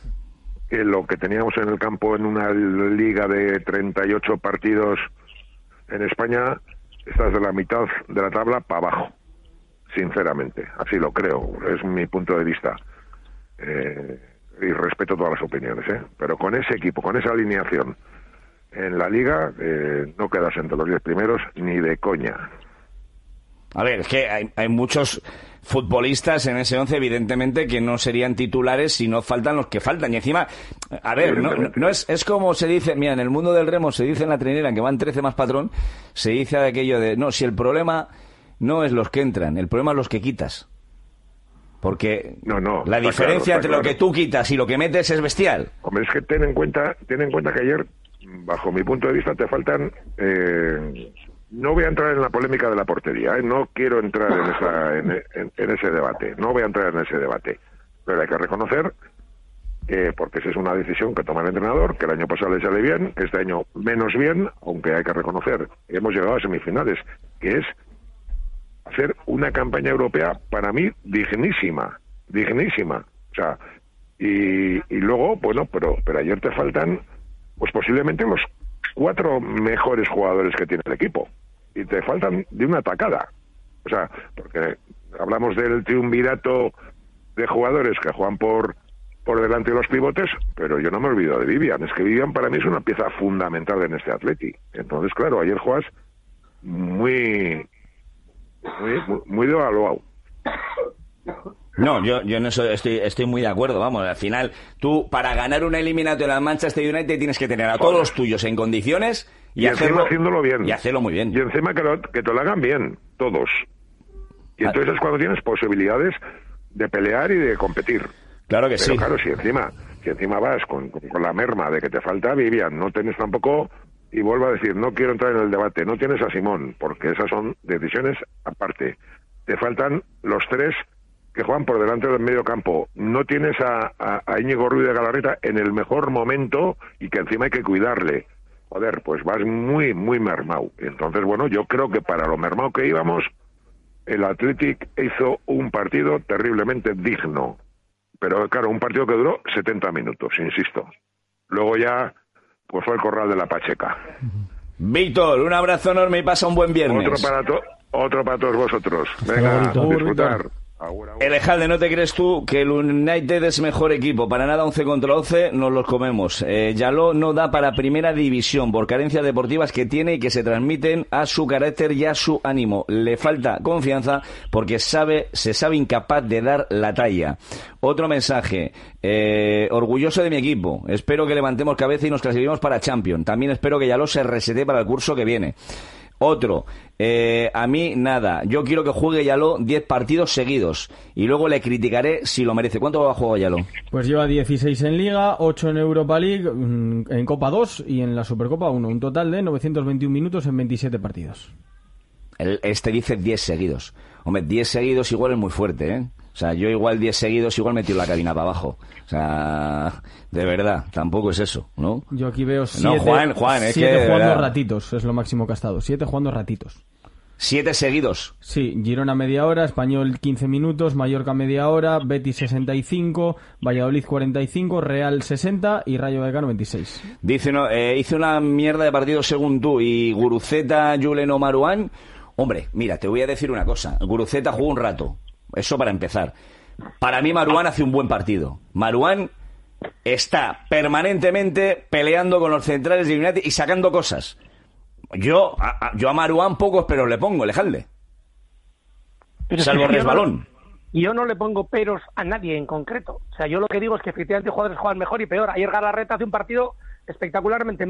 que lo que teníamos en el campo en una liga de treinta y ocho partidos en España, estás de la mitad de la tabla para abajo, sinceramente, así lo creo, es mi punto de vista. Eh, y respeto todas las opiniones, ¿eh? Pero con ese equipo, con esa alineación en la liga, eh, no quedas entre los diez primeros ni de coña. A ver, es que hay, hay muchos futbolistas en ese once, evidentemente, que no serían titulares si no faltan los que faltan. Y encima, a ver, no, no es, es como se dice, mira, en el mundo del remo se dice en la trinera, que van trece más patrón, se dice de aquello de, no, si el problema no es los que entran, el problema es los que quitas. Porque no, no, la diferencia claro, entre claro. lo que tú quitas y lo que metes es bestial. Hombre, es que ten en cuenta, ten en cuenta que ayer, bajo mi punto de vista, te faltan... Eh, no voy a entrar en la polémica de la portería, ¿eh? No quiero entrar en, esa, en, en, en ese debate, no voy a entrar en ese debate. Pero hay que reconocer que, porque esa es una decisión que toma el entrenador, que el año pasado le sale bien, que este año menos bien, aunque hay que reconocer que hemos llegado a semifinales, que es hacer una campaña europea para mí dignísima, dignísima. O sea, y, y luego, bueno, pero, pero ayer te faltan, pues posiblemente los cuatro mejores jugadores que tiene el equipo. Y te faltan de una tacada. O sea, porque hablamos del triunvirato de jugadores que juegan por por delante de los pivotes, pero yo no me olvido de Vivian. Es que Vivian para mí es una pieza fundamental en este Atleti. Entonces, claro, ayer juegas muy... Muy, muy devaluado. No, yo, yo en eso estoy, estoy muy de acuerdo, vamos, al final, tú para ganar una eliminatoria al Manchester United tienes que tener a todos los tuyos en condiciones y, y hacerlo, haciéndolo bien. Y hacerlo muy bien. Y encima que, lo, que te lo hagan bien, todos. Y entonces es cuando tienes posibilidades de pelear y de competir. Claro que Pero sí. claro, si encima, si encima vas con, con, con la merma de que te falta Vivian, no tienes tampoco... Y vuelvo a decir, no quiero entrar en el debate, no tienes a Simón, porque esas son decisiones aparte. Te faltan los tres que juegan por delante del medio campo. No tienes a, a, a Íñigo Ruiz de Galarreta en el mejor momento y que encima hay que cuidarle. Joder, pues vas muy, muy mermado. Entonces, bueno, yo creo que para lo mermado que íbamos, el Athletic hizo un partido terriblemente digno. Pero claro, un partido que duró setenta minutos, insisto. Luego ya... pues fue el corral de la Pacheca. Víctor, un abrazo enorme y pasa un buen viernes. Otro para, to otro para todos vosotros. Venga, a disfrutar. Elejalde, ¿no te crees tú que el United es mejor equipo? Para nada, once contra once, nos los comemos. Eh, Yaló no da para primera división por carencias deportivas que tiene y que se transmiten a su carácter y a su ánimo. Le falta confianza porque sabe, se sabe incapaz de dar la talla. Otro mensaje, eh, orgulloso de mi equipo. Espero que levantemos cabeza y nos clasifiquemos para Champions. También espero que Yaló se resete para el curso que viene. Otro, eh, a mí nada, yo quiero que juegue Yaló diez partidos seguidos y luego le criticaré si lo merece. ¿Cuánto va a jugar Yaló? Pues lleva dieciséis en Liga, ocho en Europa League, en Copa dos y en la Supercopa uno, un total de novecientos veintiún minutos en veintisiete partidos. El, este dice diez seguidos. Hombre, diez seguidos igual es muy fuerte, ¿eh? O sea, yo igual diez seguidos igual me tiro la cabina para abajo. O sea, de verdad, tampoco es eso, ¿no? Yo aquí veo siete, no, Juan, Juan, es siete que, jugando verdad. ratitos, es lo máximo que ha estado. Siete jugando ratitos. ¿Siete seguidos? Sí, Girona media hora, Español quince minutos, Mallorca media hora, Betis sesenta y cinco, Valladolid cuarenta y cinco, Real sesenta y Rayo Vallecano veintiséis. Dice, no, eh, hice una mierda de partido según tú y Guruceta, Julen o Maruán. Hombre, mira, te voy a decir una cosa. Guruceta jugó un rato. Eso para empezar. Para mí Maruán hace un buen partido. Maruán está permanentemente peleando con los centrales de United y sacando cosas. Yo a, a, yo a Maruán pocos pero le pongo, Elejalde. Salvo resbalón. Y yo no le pongo peros a nadie en concreto. O sea, yo lo que digo es que efectivamente jugadores juegan mejor y peor. Ayer Galarreta hace un partido espectacularmente malo.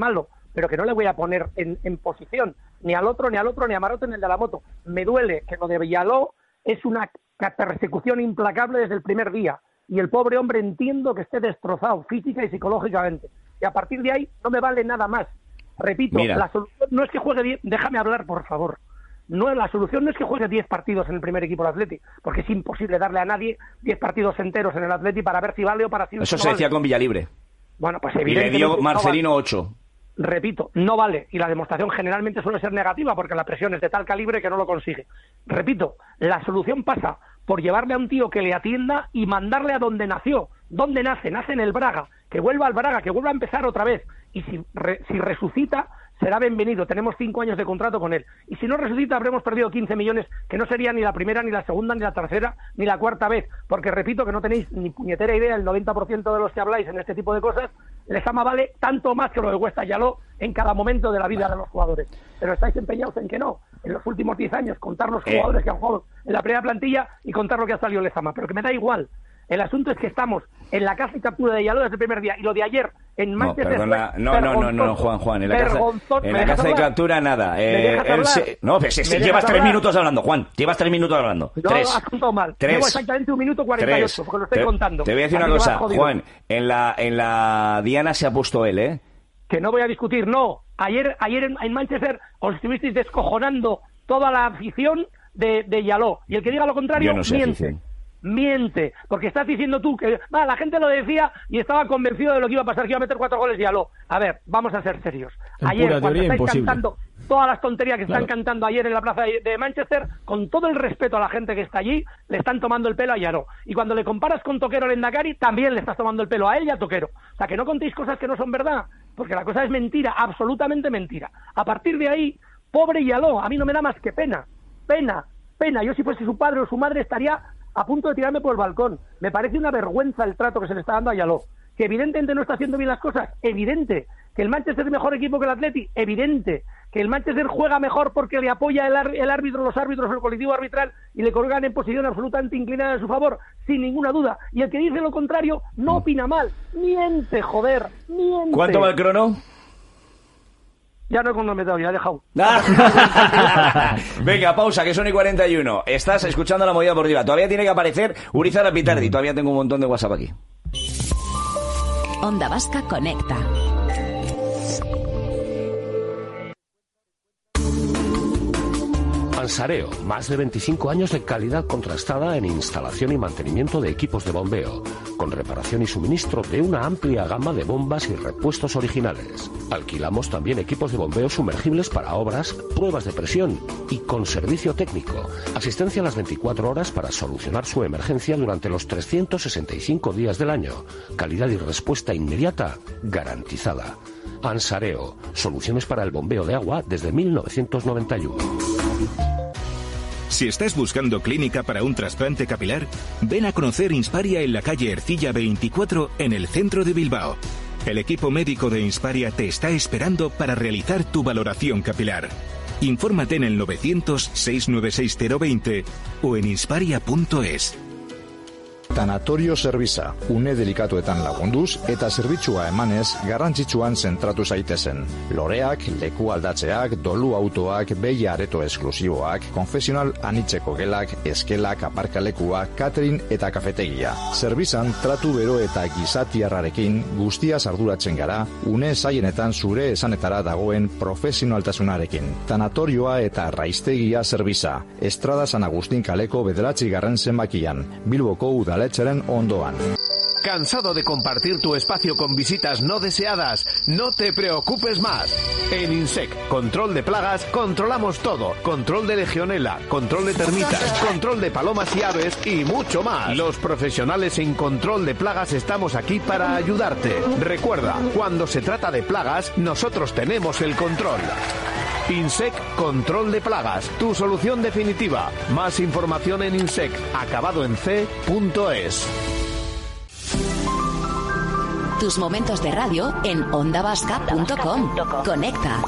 pero que no le voy a poner en, en posición ni al otro, ni al otro, ni a Maroto, ni el de la moto. Me duele que lo de Villaló es una persecución implacable desde el primer día. Y el pobre hombre entiendo que esté destrozado física y psicológicamente. Y a partir de ahí no me vale nada más. Repito, Mira. la solución no es que juegue diez, déjame hablar, por favor. No, la solución no es que juegue diez partidos en el primer equipo del Atleti, porque es imposible darle a nadie diez partidos enteros en el Atleti para ver si vale o para si no Eso no se vale. decía con Villalibre. Bueno, pues y evidentemente le dio Marcelino no vale. ocho. Repito, no vale, y la demostración generalmente suele ser negativa porque la presión es de tal calibre que no lo consigue. Repito, la solución pasa por llevarle a un tío que le atienda y mandarle a donde nació. ¿Dónde nace? Nace en el Braga. Que vuelva al Braga, que vuelva a empezar otra vez. Y si, re, si resucita, será bienvenido. Tenemos cinco años de contrato con él. Y si no resucita, habremos perdido quince millones, que no sería ni la primera, ni la segunda, ni la tercera, ni la cuarta vez. Porque, repito, que no tenéis ni puñetera idea, el noventa por ciento de los que habláis en este tipo de cosas, Lezama vale tanto más que lo de Huesta Yaló en cada momento de la vida de los jugadores. Pero estáis empeñados en que no. En los últimos diez años, contar los jugadores eh. que han jugado en la primera plantilla y contar lo que ha salido Lezama. Pero que me da igual. El asunto es que estamos en la caza y captura de Yaló desde el primer día. Y lo de ayer en Manchester... No, perdona, no, no, no, no, Juan, Juan. En la caza, en la caza de captura, nada. Eh, él se... No, pero si, si llevas tres hablar? minutos hablando, Juan. Llevas tres minutos hablando. No, tres. has contado mal. Tres. Llevo exactamente un minuto cuarenta y ocho, porque lo estoy te, contando. Te voy a decir Así una cosa, Juan. En la, en la Diana se ha puesto él, ¿eh? Que no voy a discutir, no. Ayer, ayer en, en Manchester os estuvisteis descojonando toda la afición de, de Yaló. Y el que diga lo contrario, no sé, miente. Afición. Miente, porque estás diciendo tú que ah, la gente lo decía y estaba convencido de lo que iba a pasar, que iba a meter cuatro goles y Yaló. A ver, vamos a ser serios. En ayer, pura cuando estáis imposible. cantando todas las tonterías que claro. están cantando ayer en la plaza de, de Manchester, con todo el respeto a la gente que está allí, le están tomando el pelo a Yaló. Y cuando le comparas con Toquero Lendakari, también le estás tomando el pelo a él y a Toquero. O sea, que no contéis cosas que no son verdad, porque la cosa es mentira, absolutamente mentira. A partir de ahí, pobre Yaló, a mí no me da más que pena, pena, pena. Yo si fuese su padre o su madre estaría a punto de tirarme por el balcón. Me parece una vergüenza el trato que se le está dando a Yaló. Que evidentemente no está haciendo bien las cosas, evidente. Que el Manchester es mejor equipo que el Atleti, evidente. Que el Manchester juega mejor porque le apoya el, ar- el árbitro, los árbitros, el colectivo arbitral y le colgan en posición absolutamente inclinada a su favor, sin ninguna duda. Y el que dice lo contrario no opina mal. Miente, joder, miente. ¿Cuánto va el crono? Ya no he cronometrado, ya he dejado. Venga, pausa, que son y cuarenta y uno. Estás escuchando La Movida Deportiva. Todavía tiene que aparecer Urizar Apitardi. Todavía tengo un montón de WhatsApp aquí. Onda Vasca Conecta. Ansareo, más de veinticinco años de calidad contrastada en instalación y mantenimiento de equipos de bombeo, con reparación y suministro de una amplia gama de bombas y repuestos originales. Alquilamos también equipos de bombeo sumergibles para obras, pruebas de presión y con servicio técnico. Asistencia a las veinticuatro horas para solucionar su emergencia durante los trescientos sesenta y cinco días del año. Calidad y respuesta inmediata garantizada. Ansareo, soluciones para el bombeo de agua desde mil novecientos noventa y uno. Si estás buscando clínica para un trasplante capilar, ven a conocer Insparia en la calle Ercilla veinticuatro en el centro de Bilbao. El equipo médico de Insparia te está esperando para realizar tu valoración capilar. Infórmate en el novecientos, seiscientos noventa y seis cero veinte o en insparia punto es. Tanatorio Servisa, une delikatuetan lagunduz eta zerbitzua emanez garrantzitsuan zentratu zaitezen. Loreak, leku aldatzeak, dolu autoak, beia areto esklusiboak, konfesional anitzeko gelak, eskelak, aparkalekuak, catering eta kafetegia. Servizan tratu bero eta gizatiarrarekin guztia arduratzen gara, une zaienetan zure esanetara dagoen profesionaltasunarekin. Tanatorioa eta raiztegia Servisa, Estrada San Agustín kaleko bederatzi garren zenbakian, Bilboko udal Lecheren ondoan. ¿Cansado de compartir tu espacio con visitas no deseadas? No te preocupes más. En INSEC, control de plagas, controlamos todo. Control de legionela, control de termitas, control de palomas y aves y mucho más. Los profesionales en control de plagas estamos aquí para ayudarte. Recuerda, cuando se trata de plagas, nosotros tenemos el control. INSEC Control de Plagas, tu solución definitiva. Más información en INSEC, acabado en c punto es. Tus momentos de radio en onda vasca punto com. Conecta.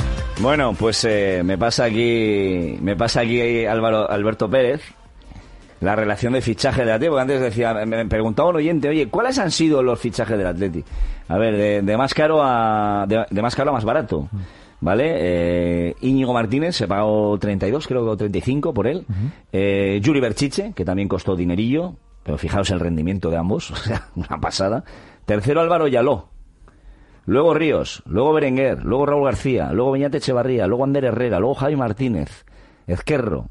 Bueno, pues eh, me pasa aquí, me pasa aquí Álvaro Alberto Pérez. la relación de fichaje del Atleti, porque antes decía, me preguntaba un oyente, oye, ¿cuáles han sido los fichajes del Atleti? A ver, de, de más caro a de, de más caro a más barato, ¿vale? Eh, Íñigo Martínez se pagó treinta y dos, creo que treinta y cinco por él. Uh-huh. Eh, Yuri Berchiche, que también costó dinerillo, pero fijaos el rendimiento de ambos, o sea, una pasada. Tercero, Álvaro Yaló. Luego Ríos, luego Berenguer, luego Raúl García, luego Beñat Echevarría, luego Ander Herrera, luego Javi Martínez, Ezquerro,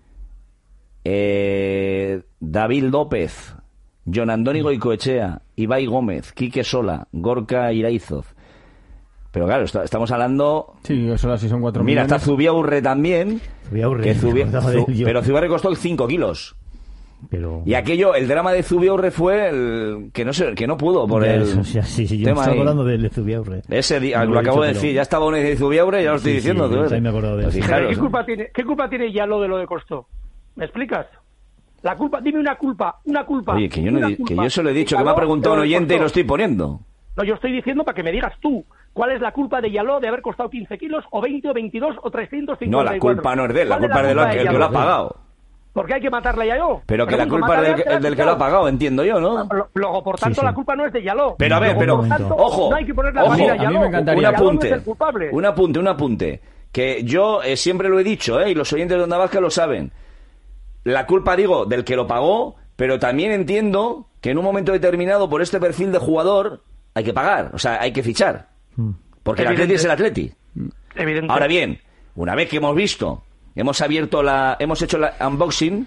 eh, David López, Jon Andoni Goicoechea, Ibai Gómez, Quique Sola, Gorka Iraizoz. Pero claro, está, estamos hablando... Sí, eso sí son cuatro Mira, millones. está Zubiaurre también. Zubiaurre. Que Zubi... Zu... Pero Zubiaurre costó cinco kilos. Pero... Y aquello, el drama de Zubiaurre fue el que no se, que no pudo por ya el eso, ya, sí, sí, yo tema me estaba ahí. acordando de, de Zubiaurre. Ese día, no lo acabo dicho, de pero... decir, ya estaba uno de Zubiaurre, ya lo estoy sí, diciendo. Sí, tú, sí, me he acordado de eso. Fijaros, ¿Qué culpa tiene, qué culpa tiene Yaló de lo de Costó? ¿Me explicas? La culpa, dime una culpa, una culpa. Oye, que yo, no, culpa, que yo se lo he dicho, que me ha preguntado un oyente y lo estoy poniendo. No, yo estoy diciendo para que me digas tú, ¿cuál es la culpa de Yaló de haber costado quince kilos, o veinte, o veintidós, o trescientos cincuenta y cuatro? No, la culpa no es de él, la culpa es del que, que lo ha pagado. ¿Por qué hay que matarle a Yaló? Pero que la culpa es del, del que lo ha pagado, entiendo yo, ¿no? Luego, por tanto, sí, sí. la culpa no es de Yaló. Pero a ver, Luego, pero, tanto, ojo, no hay que poner la ojo, a Yaló. A mí me encantaría. Un apunte, no es el culpable. un apunte, un apunte. Que yo eh, siempre lo he dicho, ¿eh? Y los oyentes de Onda Vasca lo saben. La culpa, digo, del que lo pagó, pero también entiendo que en un momento determinado, por este perfil de jugador, hay que pagar, o sea, hay que fichar. Porque el Atleti es el Atleti. Evidente. Ahora bien, una vez que hemos visto, hemos abierto la, hemos hecho la unboxing,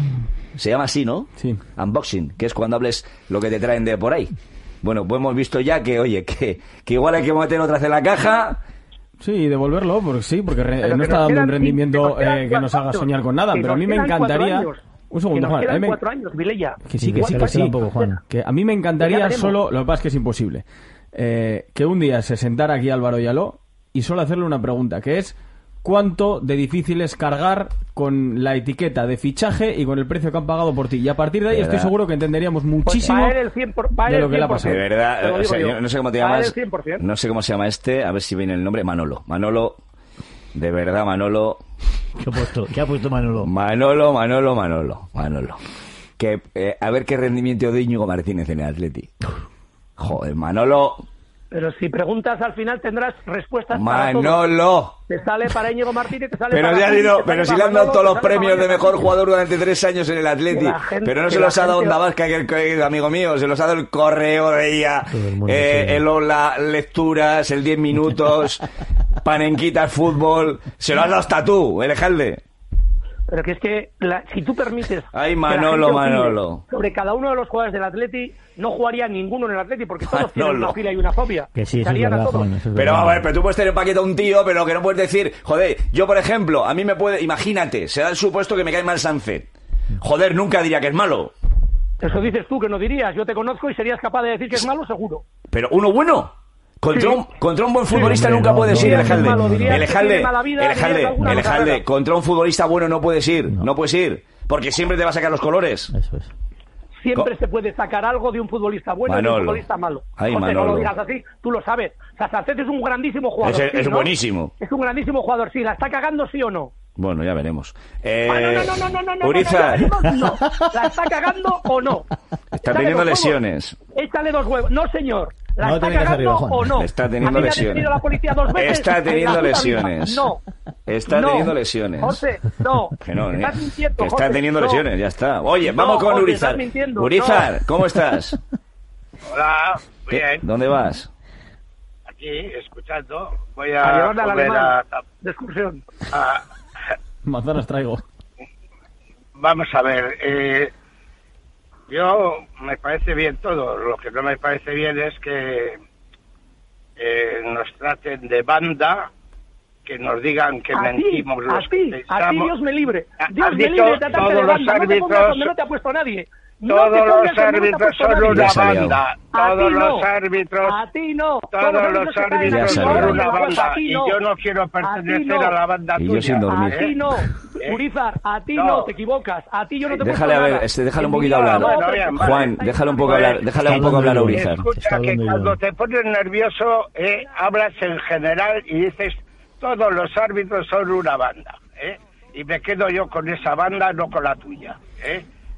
se llama así, ¿no? Sí. Unboxing, que es cuando hables lo que te traen de por ahí. Bueno, pues hemos visto ya que, oye, que, que igual hay que meter otra vez en la caja. Sí, y devolverlo, porque sí, porque re, no está dando un rendimiento que nos, eh, que nos haga soñar con nada, pero a mí me encantaría... Un segundo, que nos Juan. Quedan cuatro años, Vilella. Que sí, que sí, que sí. Poco, Juan. Que a mí me encantaría solo, lo que pasa es que es imposible, eh, que un día se sentara aquí Álvaro Yaló y solo hacerle una pregunta, que es cuánto de difícil es cargar con la etiqueta de fichaje y con el precio que han pagado por ti. Y a partir de ahí estoy seguro que entenderíamos muchísimo pues el cien por, de lo que le ha pasado. De verdad, o sea, yo no sé cómo te llamas, no sé cómo se llama este, a ver si viene el nombre, Manolo. Manolo, de verdad, Manolo... ¿Qué ha puesto, ¿Qué ha puesto Manolo? Manolo, Manolo, Manolo, Manolo. Que, eh, a ver qué rendimiento de Íñigo Martínez en el Atleti. Joder, Manolo... Pero si preguntas al final tendrás respuestas Manolo. para todo. Te sale para Íñigo Martínez, te sale pero para... Ya digo, te pero sale si le han dado todos los premios de mejor Martínez. Jugador durante tres años en el Atleti, gente, pero no se los ha dado Onda Vasca, que el, que, amigo mío, se los ha dado el Correo de ella, el, eh, el Hola, lecturas, el diez minutos, Panenquitas Fútbol, se lo has dado hasta tú, el Ejalde. Pero que es que la, si tú permites... Ay, Manolo, Manolo. Sobre cada uno de los jugadores del Atleti, no jugaría ninguno en el Atleti, porque todos Manolo. Tienen una fila y una fobia. Que sí, eso es verdad, Juan, eso es pero verdad. a ver, pero tú puedes tener un paquete a un tío, pero que no puedes decir, joder, yo por ejemplo, a mí me puede, imagínate, se da el supuesto que me cae mal Sánchez. Joder, nunca diría que es malo. Eso dices tú, que no dirías. Yo te conozco y serías capaz de decir que es malo, seguro. Pero uno bueno. Contra, sí. un, contra un buen futbolista sí, hombre, nunca no, puedes no, ir, no, el Ejalde. no, no, no, el Ejalde, vida, el Ejalde, el Ejalde. Contra un futbolista bueno no puedes ir, no, no puedes ir. Porque siempre te va a sacar los colores. Eso es. Siempre Co se puede sacar algo de un futbolista bueno Manolo. y de un futbolista malo. Ay, José, Manolo. no lo digas así, tú lo sabes. O sea, Sánchez es un grandísimo jugador. Es, sí, es ¿no? buenísimo. Es un grandísimo jugador, sí. ¿La está cagando, sí o no? Bueno, ya veremos. Eh, ah, no, no, no, no, no, no, Urizar. no, no, no, ¿la está cagando o no? Está Échale teniendo lesiones. Échale dos huevos. No, señor. ¿La no está cagando arriba, o no? Está teniendo lesiones. La policía dos veces está teniendo lesiones. No. Está no. teniendo lesiones. José, no. Que no, estás eh. mintiendo, que está José, teniendo no. lesiones, ya está. Oye, no, vamos con José, Urizar. Urizar, no. ¿Cómo estás? Hola, bien. ¿Dónde vas? Aquí, escuchando. Voy a, a llevarle al alemán a, de excursión. A, Manzanas traigo. Vamos a ver, eh, yo me parece bien todo. Lo que no me parece bien es que eh, nos traten de banda, que nos digan que a mentimos ti, los a ti, que a ti Dios me libre. Dios ¿Has me dicho libre de tratarte todos de los banda. árbitros, no te pongas donde no te ha puesto nadie. No todos los árbitros árbitros son una banda. Todos no. los árbitros. A ti no. Todos los árbitros son una banda. Y yo no quiero pertenecer a la banda tuya. Y yo sin dormir. A ti no. Urizar, a ti no, te equivocas. A ti yo no te puedo Déjale a ver, este, déjale un poquito hablar. Juan, déjale un poco hablar, déjale un poco hablar a Urizar. Escucha que cuando te pones nervioso, eh, hablas en general y dices todos los árbitros son una banda, ¿eh? Y me quedo yo con esa banda, no con la tuya, ¿eh?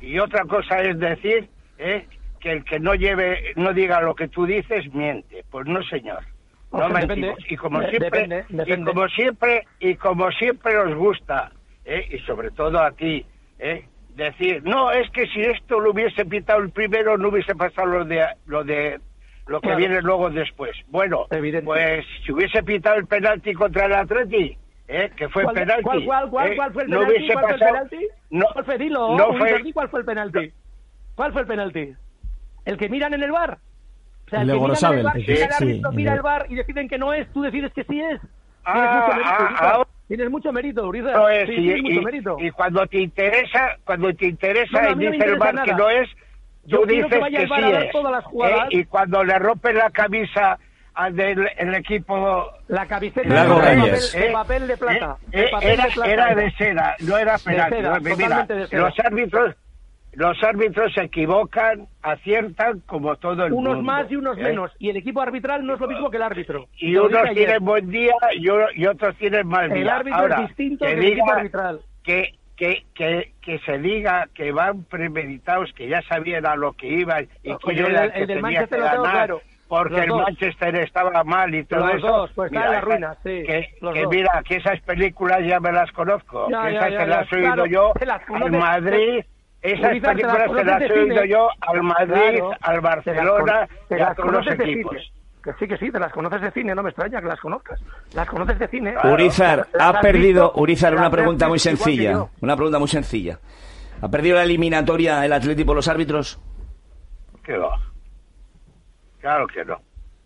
Y otra cosa es decir ¿eh? que el que no lleve, no diga lo que tú dices, miente. Pues no, señor. No Pues mentimos. depende, Y como de- siempre, depende, depende. y como siempre, y como siempre os gusta, ¿eh? y sobre todo a ti, ¿eh? decir, no, es que si esto lo hubiese pitado el primero, no hubiese pasado lo de lo de lo que Claro. viene luego después. Bueno, pues si hubiese pitado el penalti contra el Atleti, ¿eh? que fue ¿Cuál, penalti, cuál, cuál, cuál, ¿eh? cuál fue el no penalti? hubiese ¿Cuál fue el pasado, penalti? no, ¿Cuál fue? Dilo, no Ulises, fue, di ¿cuál fue el penalti? ¿Cuál fue el penalti? ¿El que miran en el bar? O sea, El el, de que miran en el Gorosabel. bar, Sí, mira el sí, árbitro, el mira de- el bar y deciden que no es, tú decides que sí es. Tienes Ah, mucho mérito, ah, Urizar. ahora- Tienes mucho mérito, Urizar. no es, Sí, y, tienes mucho y- mérito. y cuando te interesa, cuando te interesa No, no, a y mí no me dice el interesa bar que nada. no es, Yo tú quiero que dices vaya que el VAR sí a ver es. todas las jugadas. ¿eh? Y cuando le rompen la camisa al del el equipo, La camiseta Lago de, papel, Reyes. de papel de plata. eh, de papel era, de plata. era de seda, no era penalti. seda, No, mira, totalmente de seda. los árbitros, los árbitros se equivocan, aciertan como todo el Unos mundo. más y unos ¿eh? menos. Y el equipo arbitral no es lo mismo que el árbitro. Y Te lo dije unos ayer. tienen buen día y, o- y otros tienen mal día. El árbitro Ahora, es distinto que que el equipo diga arbitral. Que, que, que, que se diga que van premeditados, que ya sabían a lo que iban y No, quién yo el- era el que del tenía Manchester que lo tengo ganar, claro. porque Los el dos. Manchester estaba mal y todo Los eso. dos, pues está en la esa- ruina, sí, Que, los que dos. mira, que esas películas ya me las conozco. Ya, que ya, esas ya, se ya, las he oído claro, yo te las al conoces, Madrid. te- Esas Urizar, te películas las se las conoces he de oído cine. yo al Madrid, Claro, al te las Barcelona con- te y a las todos los conoces de equipos. cine. Que sí, que sí, te las conoces de cine, no me extraña que las conozcas. Las conoces de cine. Urizar, Las ha has perdido, visto, Urizar, las una has pregunta muy visto igual que sencilla. yo. Una pregunta muy sencilla. ¿Ha perdido la eliminatoria el Atleti por los árbitros? Que no. Claro que no.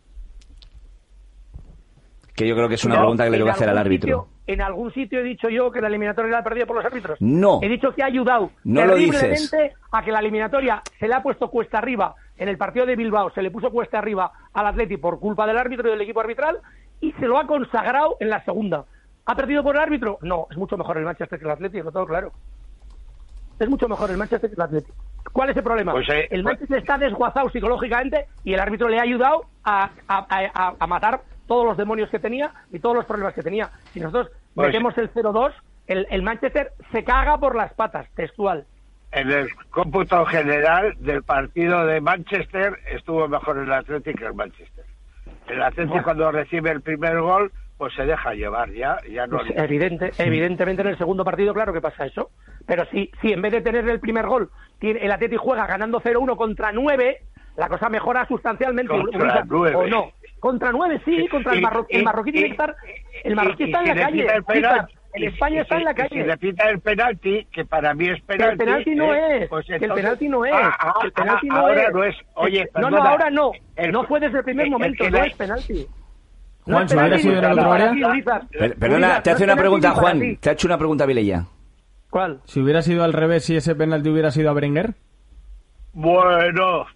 Que yo creo que es una No, pregunta que le en tengo que hacer al algún árbitro. sitio- en algún sitio he dicho yo que la eliminatoria la ha perdido por los árbitros. No. He dicho que ha ayudado No lo terriblemente dices. a que la eliminatoria se le ha puesto cuesta arriba. En el partido de Bilbao se le puso cuesta arriba al Atleti por culpa del árbitro y del equipo arbitral y se lo ha consagrado en la segunda. ¿Ha perdido por el árbitro? No, es mucho mejor el Manchester que el Atleti, lo tengo claro. Es mucho mejor el Manchester que el Atleti. ¿Cuál es el problema? Pues, eh, el pues- Manchester está desguazado psicológicamente y el árbitro le ha ayudado a, a- a- a matar todos los demonios que tenía y todos los problemas que tenía. Si nosotros Pues- metemos el cero dos, el, el Manchester se caga por las patas, textual. En el cómputo general del partido de Manchester estuvo mejor el Atlético que el Manchester. El Atlético Bueno. cuando recibe el primer gol, pues se deja llevar ya, ya no. Pues evidente, evidentemente en el segundo partido, claro que pasa eso. Pero si, si en vez de tener el primer gol, tiene, el Atlético juega ganando cero uno contra nueve, la cosa mejora sustancialmente. Contra Ulises, nueve. ¿o no? Contra nueve, sí, contra el, Y- marro- el y- marroquí tiene que estar. El marroquí y- y está en si la le calle. pita el penalti, Ulises, en y- España y está si- en la y Si calle. le pita el penalti, que para mí es penalti. el penalti no ¿eh? es, Pues que el entonces- penalti no es, Ah, ah, que el penalti ah, no ahora es. no es. Oye, no, no, perdona, ahora no. el- no fue desde el primer el- momento, el que no la- es penalti. No Juan, es si hubiera penalti, sido en el ni otro para área. ti, Urizar. Per- Perdona, Urizar, te no hace es una penalti pregunta, ni para Juan. ti. Te ha hecho una pregunta Vilella. ¿Cuál? Si hubiera sido al revés, si ese penalti hubiera sido a Berenguer. Bueno.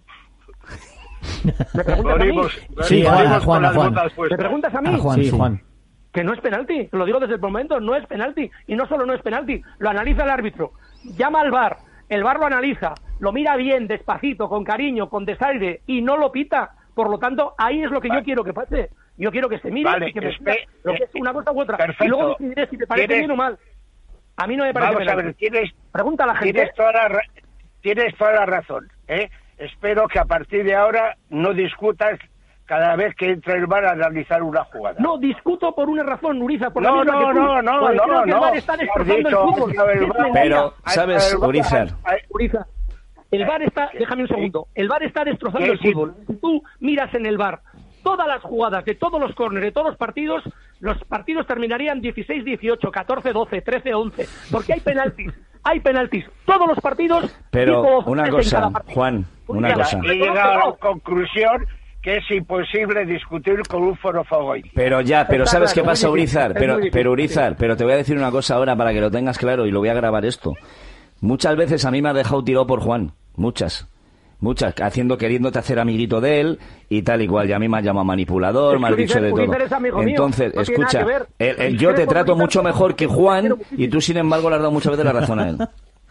¿Me preguntas a mí? Venimos- Sí, venimos Juan, con Juan, las Juan. botas ¿Me puestas. preguntas a mí? A Juan, Sí, sí. Juan. Que no es penalti, lo digo desde el momento, no es penalti. Y no solo no es penalti, lo analiza el árbitro. Llama al V A R, el V A R lo analiza, lo mira bien, despacito, con cariño, con desaire, y no lo pita. Por lo tanto, ahí es lo que Vale. yo quiero que pase. Yo quiero que se mire Vale, y que me espe- diga lo que es una cosa u otra. Perfecto. Y luego decidiré si te parece ¿Tienes- bien o mal. A mí no me parece Vamos a penalti. ver, tienes, Pregunta a la gente. tienes, toda la, ra- tienes toda la razón. ¿eh? Espero que a partir de ahora no discutas cada vez que entre el V A R a analizar una jugada. No, discuto por una razón, Uriza, por la No, misma no, que tú. no, no, Porque no, creo que el no. V A R está Has destrozando dicho, el fútbol. has dicho, Es mentira. Pero, ¿sabes, el V A R Urizar? Uriza, el V A R está, déjame un segundo, el V A R está destrozando Que el sí. fútbol. Si tú miras en el V A R todas las jugadas de todos los córneres, de todos los partidos, los partidos terminarían dieciséis dieciocho, catorce doce, trece once, porque hay penaltis, hay penaltis, todos los partidos. Pero tipo una en cosa, cada partido. Juan, una Mira, cosa. He llegado a la conclusión que es imposible discutir con un forofogoy. Pero ya, pero Está ¿sabes claro, qué pasa, muy difícil, Urizar? es Pero, muy difícil, pero Urizar, sí. pero te voy a decir una cosa ahora para que lo tengas claro y lo voy a grabar esto. Muchas veces a mí me ha dejado tirado por Juan, muchas. Muchas, haciendo, queriéndote hacer amiguito de él y tal y cual. Y a mí me has llamado manipulador, Es me has que dicho Urizar- de todo. Urizar es amigo mío, Entonces, no tiene escucha, nada que ver. el- el- El yo te Crespo trato Urizar mucho como- mejor que te Juan quiero y muchísimo. tú, sin embargo, le has dado muchas veces la razón a él.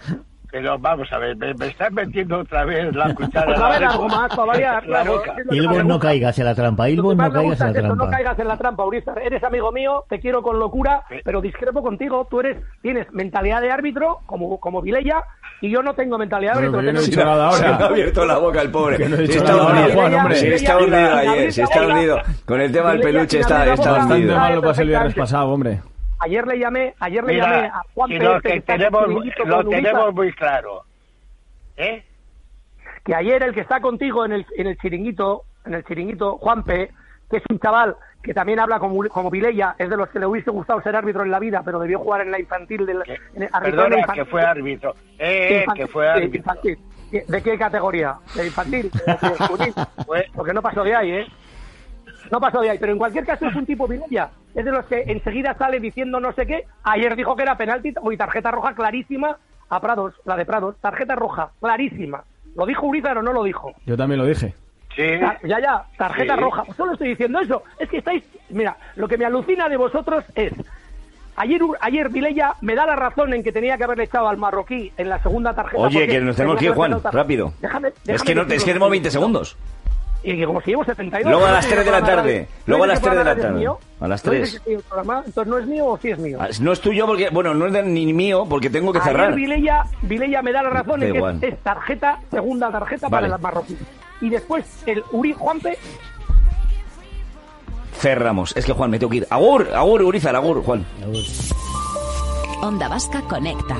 Pero vamos a ver, me, me estás metiendo otra vez la cuchara. Pues a ver, algo más, para variar, claro. Ilbon, no caigas en la trampa. Ilbon, no caigas en la trampa. No caigas en la trampa, Urizar. Eres amigo mío, te quiero con locura, pero discrepo contigo. Tú eres, tienes mentalidad de árbitro, como, como Vilella, y yo no tengo mentalidad de árbitro. No, no he dicho nada ahora. Se ha abierto la boca el pobre. No si está hundido, Juan, hombre. Si está hundido ayer, si está hundido. Con el tema del peluche está, está hundido. Bastante mal lo pasé el viernes pasado, hombre. Ayer le llamé, ayer le Mira, llamé a Juan si Pérez, lo, que tenemos, lo tenemos muy claro. ¿Eh? Que ayer el que está contigo en el, en el chiringuito, en el chiringuito, Juanpe, que es un chaval que también habla como, como Vilella, es de los que le hubiese gustado ser árbitro en la vida, pero debió jugar en la infantil del en el, Perdona, en infantil, que fue árbitro. Eh, infantil, que fue árbitro. Infantil. ¿De qué categoría? ¿De infantil? ¿De juvenil? Porque no pasó de ahí, ¿eh? No pasó de ahí, pero en cualquier caso es un tipo Vilella, es de los que enseguida sale diciendo no sé qué. Ayer dijo que era penalti y tarjeta roja clarísima a Prados, la de Prados, tarjeta roja, clarísima. ¿Lo dijo Urizar o no lo dijo? Yo también lo dije. Sí. Ya, ya, tarjeta sí. roja. Pues solo estoy diciendo eso. Es que estáis... Mira, lo que me alucina de vosotros es... Ayer, ayer Vilella me da la razón en que tenía que haberle echado al marroquí en la segunda tarjeta. Oye, que nos tenemos que ir, Juan, rápido. Déjame, déjame es que, no, es que tenemos veinte segundos. Y que como si llevo setenta y dos... Luego a las tres de la tarde. Luego a las tres de la tarde. A las tres. Entonces, ¿no es mío o sí es mío? No es tuyo porque... Bueno, no es de, ni mío porque tengo que cerrar. Ayer Vilella, Vilella me da la razón da en que igual. es tarjeta, segunda tarjeta vale. para el marroquí. Y después el Uri Juanpe... Cerramos. Es que, Juan, me tengo que ir. Agur, agur, Urizar, agur, Juan. Agur. Onda Vasca Conecta.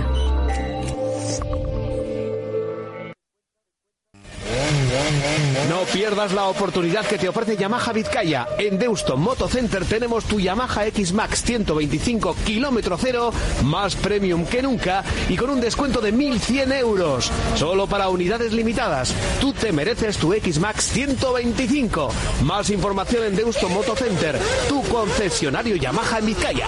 No pierdas la oportunidad que te ofrece Yamaha Vizcaya. En Deusto Moto Center tenemos tu Yamaha X-Max ciento veinticinco kilómetro cero, más premium que nunca y con un descuento de mil cien euros. Solo para unidades limitadas. Tú te mereces tu X-Max ciento veinticinco. Más información en Deusto Moto Center, tu concesionario Yamaha en Vizcaya.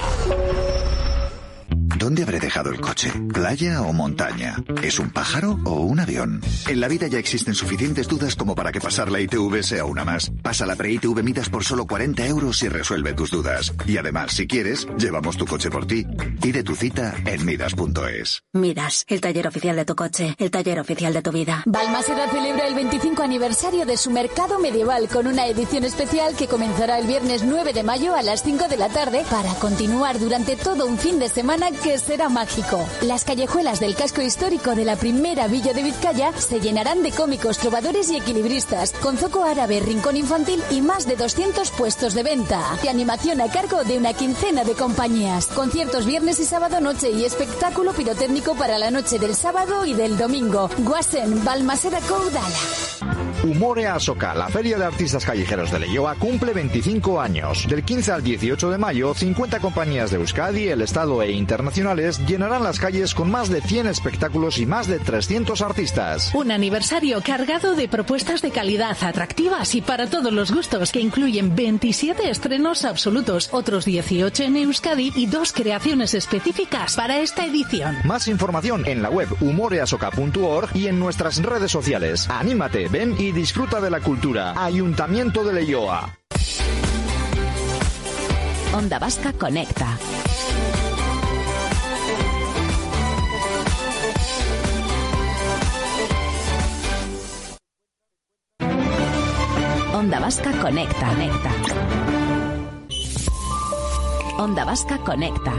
¿Dónde habré dejado el coche? ¿Playa o montaña? ¿Es un pájaro o un avión? En la vida ya existen suficientes dudas como para que pasar la I T V sea una más. Pasa la pre-I T V Midas por solo cuarenta euros y resuelve tus dudas. Y además, si quieres, llevamos tu coche por ti. Pide tu cita en midas punto es. Midas, el taller oficial de tu coche, el taller oficial de tu vida. Balmaseda celebra el veinticinco aniversario de su mercado medieval con una edición especial que comenzará el viernes nueve de mayo a las cinco de la tarde para continuar durante todo un fin de semana que será mágico. Las callejuelas del casco histórico de la primera villa de Vizcaya se llenarán de cómicos, trovadores y equilibristas, con zoco árabe, rincón infantil y más de doscientos puestos de venta. Y animación a cargo de una quincena de compañías. Conciertos viernes y sábado noche y espectáculo pirotécnico para la noche del sábado y del domingo. Guasen, Balmaseda Caudala. Humore Asoka, la feria de artistas callejeros de Leioa, cumple veinticinco años. Del quince al dieciocho de mayo, cincuenta compañías de Euskadi, el Estado e internacionales llenarán las calles con más de cien espectáculos y más de trescientos artistas. Un aniversario cargado de propuestas de calidad atractivas y para todos los gustos, que incluyen veintisiete estrenos absolutos, otros dieciocho en Euskadi y dos creaciones específicas para esta edición. Más información en la web humoreasoka punto org y en nuestras redes sociales. Anímate, ven y disfruta de la cultura. Ayuntamiento de Leioa. Onda Vasca Conecta. Onda Vasca Conecta. Conecta. Onda Vasca Conecta.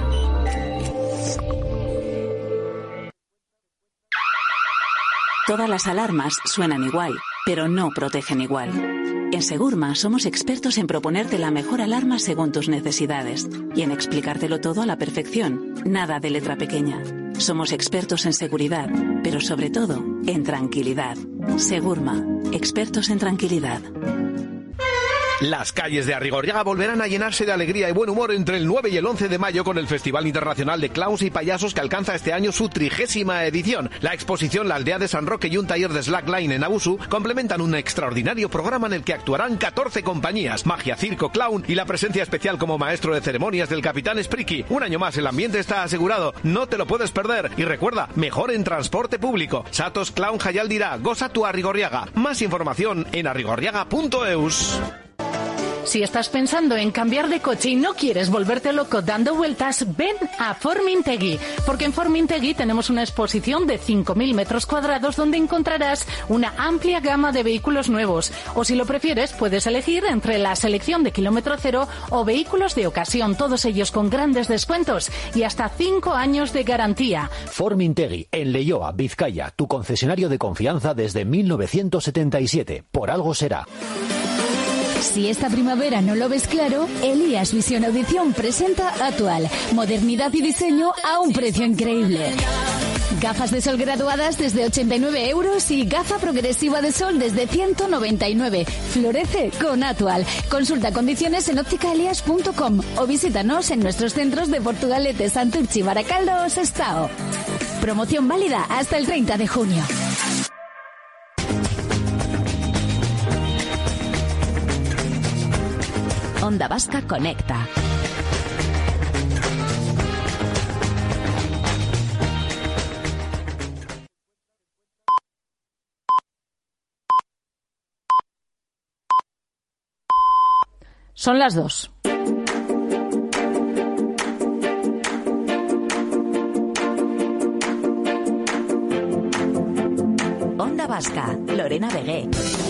Todas las alarmas suenan igual, pero no protegen igual. En Segurma somos expertos en proponerte la mejor alarma según tus necesidades y en explicártelo todo a la perfección, nada de letra pequeña. Somos expertos en seguridad, pero sobre todo en tranquilidad. Segurma, expertos en tranquilidad. Las calles de Arrigorriaga volverán a llenarse de alegría y buen humor entre el nueve y el once de mayo con el Festival Internacional de Clowns y Payasos que alcanza este año su trigésima edición. La exposición La Aldea de San Roque y un taller de slackline en Abusu complementan un extraordinario programa en el que actuarán catorce compañías, magia, circo, clown y la presencia especial como maestro de ceremonias del Capitán Spriki. Un año más el ambiente está asegurado, no te lo puedes perder. Y recuerda, mejor en transporte público. Satos Clown Jayal dirá, goza tu Arrigorriaga. Más información en arrigorriaga punto eus. Si estás pensando en cambiar de coche y no quieres volverte loco dando vueltas, ven a Formintegui, porque en Formintegui tenemos una exposición de cinco mil metros cuadrados donde encontrarás una amplia gama de vehículos nuevos, o si lo prefieres puedes elegir entre la selección de kilómetro cero o vehículos de ocasión, todos ellos con grandes descuentos y hasta cinco años de garantía. Formintegui, en Leioa, Vizcaya, tu concesionario de confianza desde mil novecientos setenta y siete. Por algo será. Si esta primavera no lo ves claro, Elías Visión Audición presenta Actual. Modernidad y diseño a un precio increíble. Gafas de sol graduadas desde ochenta y nueve euros y gafa progresiva de sol desde ciento noventa y nueve. Florece con Actual. Consulta condiciones en óptica elias punto com o visítanos en nuestros centros de Portugalete, Santurchi, Baracaldo o Sestao. Promoción válida hasta el treinta de junio. Onda Vasca Conecta. Son las dos. Onda Vasca, Lorena Vegué.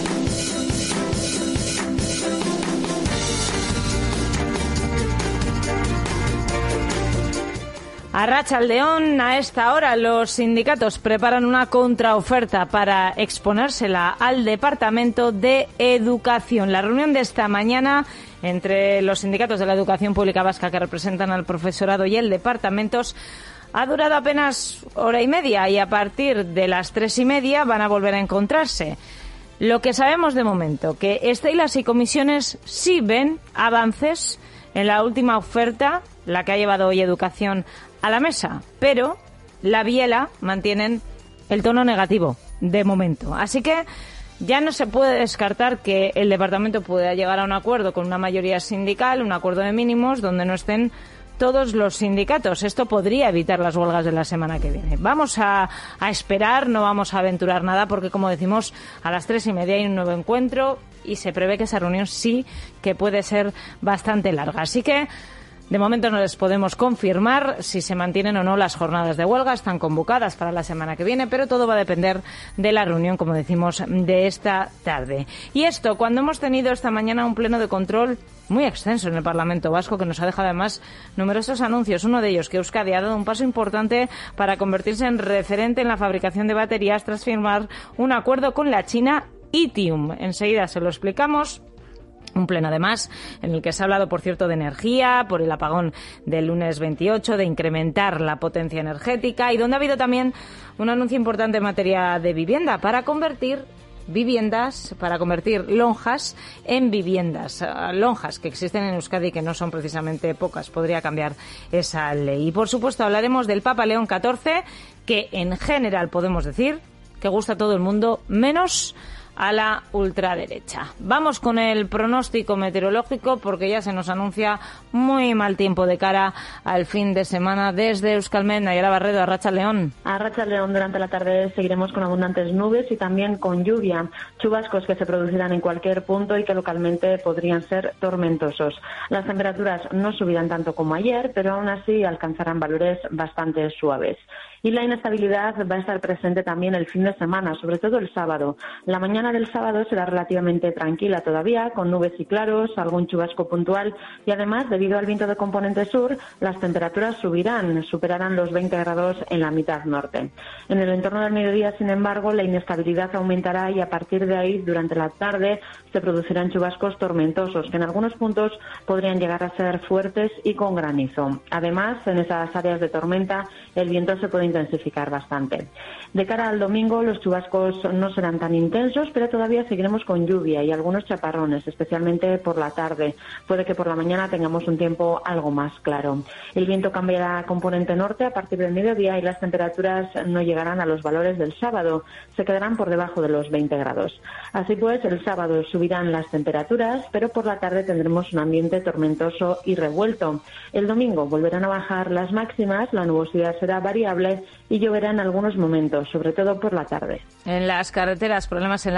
Arratsaldeon, a esta hora los sindicatos preparan una contraoferta para exponérsela al Departamento de Educación. La reunión de esta mañana entre los sindicatos de la educación pública vasca que representan al profesorado y el departamentos ha durado apenas hora y media y a partir de las tres y media van a volver a encontrarse. Lo que sabemos de momento, que estelas y comisiones sí ven avances en la última oferta, la que ha llevado hoy Educación a la mesa, pero la Biela mantienen el tono negativo de momento. Así que ya no se puede descartar que el departamento pueda llegar a un acuerdo con una mayoría sindical, un acuerdo de mínimos donde no estén todos los sindicatos. Esto podría evitar las huelgas de la semana que viene. Vamos a, a esperar, no vamos a aventurar nada porque, como decimos, a las tres y media hay un nuevo encuentro y se prevé que esa reunión sí que puede ser bastante larga. Así que de momento no les podemos confirmar si se mantienen o no las jornadas de huelga. Están convocadas para la semana que viene, pero todo va a depender de la reunión, como decimos, de esta tarde. Y esto, cuando hemos tenido esta mañana un pleno de control muy extenso en el Parlamento Vasco, que nos ha dejado además numerosos anuncios. Uno de ellos, que Euskadi ha dado un paso importante para convertirse en referente en la fabricación de baterías tras firmar un acuerdo con la China Itium. Enseguida se lo explicamos. Un pleno, además, en el que se ha hablado, por cierto, de energía, por el apagón del lunes veintiocho, de incrementar la potencia energética y donde ha habido también un anuncio importante en materia de vivienda para convertir viviendas, para convertir lonjas en viviendas. Lonjas que existen en Euskadi y que no son precisamente pocas. Podría cambiar esa ley. Y, por supuesto, hablaremos del Papa León catorce, que en general podemos decir que gusta a todo el mundo, menos a la ultraderecha. Vamos con el pronóstico meteorológico porque ya se nos anuncia muy mal tiempo de cara al fin de semana. Desde Euskalmet, Nayara Barredo, Arratsaldeon. Arratsaldeon, durante la tarde seguiremos con abundantes nubes y también con lluvia, chubascos que se producirán en cualquier punto y que localmente podrían ser tormentosos. Las temperaturas no subirán tanto como ayer, pero aún así alcanzarán valores bastante suaves. Y la inestabilidad va a estar presente también el fin de semana, sobre todo el sábado. La mañana del sábado será relativamente tranquila todavía, con nubes y claros, algún chubasco puntual y además, debido al viento de componente sur, las temperaturas subirán, superarán los veinte grados en la mitad norte. En el entorno del mediodía, sin embargo, la inestabilidad aumentará y a partir de ahí, durante la tarde, se producirán chubascos tormentosos que en algunos puntos podrían llegar a ser fuertes y con granizo. Además, en esas áreas de tormenta, el viento se puede intensificar bastante. De cara al domingo, los chubascos no serán tan intensos, pero todavía seguiremos con lluvia y algunos chaparrones, especialmente por la tarde. Puede que por la mañana tengamos un tiempo algo más claro. El viento cambiará a componente norte a partir del mediodía y las temperaturas no llegarán a los valores del sábado, se quedarán por debajo de los veinte grados. Así pues, el sábado subirán las temperaturas, pero por la tarde tendremos un ambiente tormentoso y revuelto. El domingo volverán a bajar las máximas, la nubosidad será variable y lloverá en algunos momentos, sobre todo por la tarde. En las carreteras, problemas en la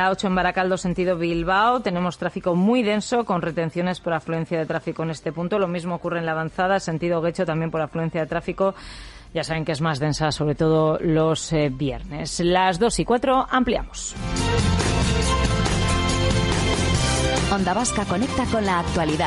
la ocho en Baracaldo, sentido Bilbao. Tenemos tráfico muy denso con retenciones por afluencia de tráfico en este punto. Lo mismo ocurre en la avanzada, sentido Guecho, también por afluencia de tráfico. Ya saben que es más densa, sobre todo los eh, viernes. Las dos y cuatro, ampliamos. Onda Vasca conecta con la actualidad.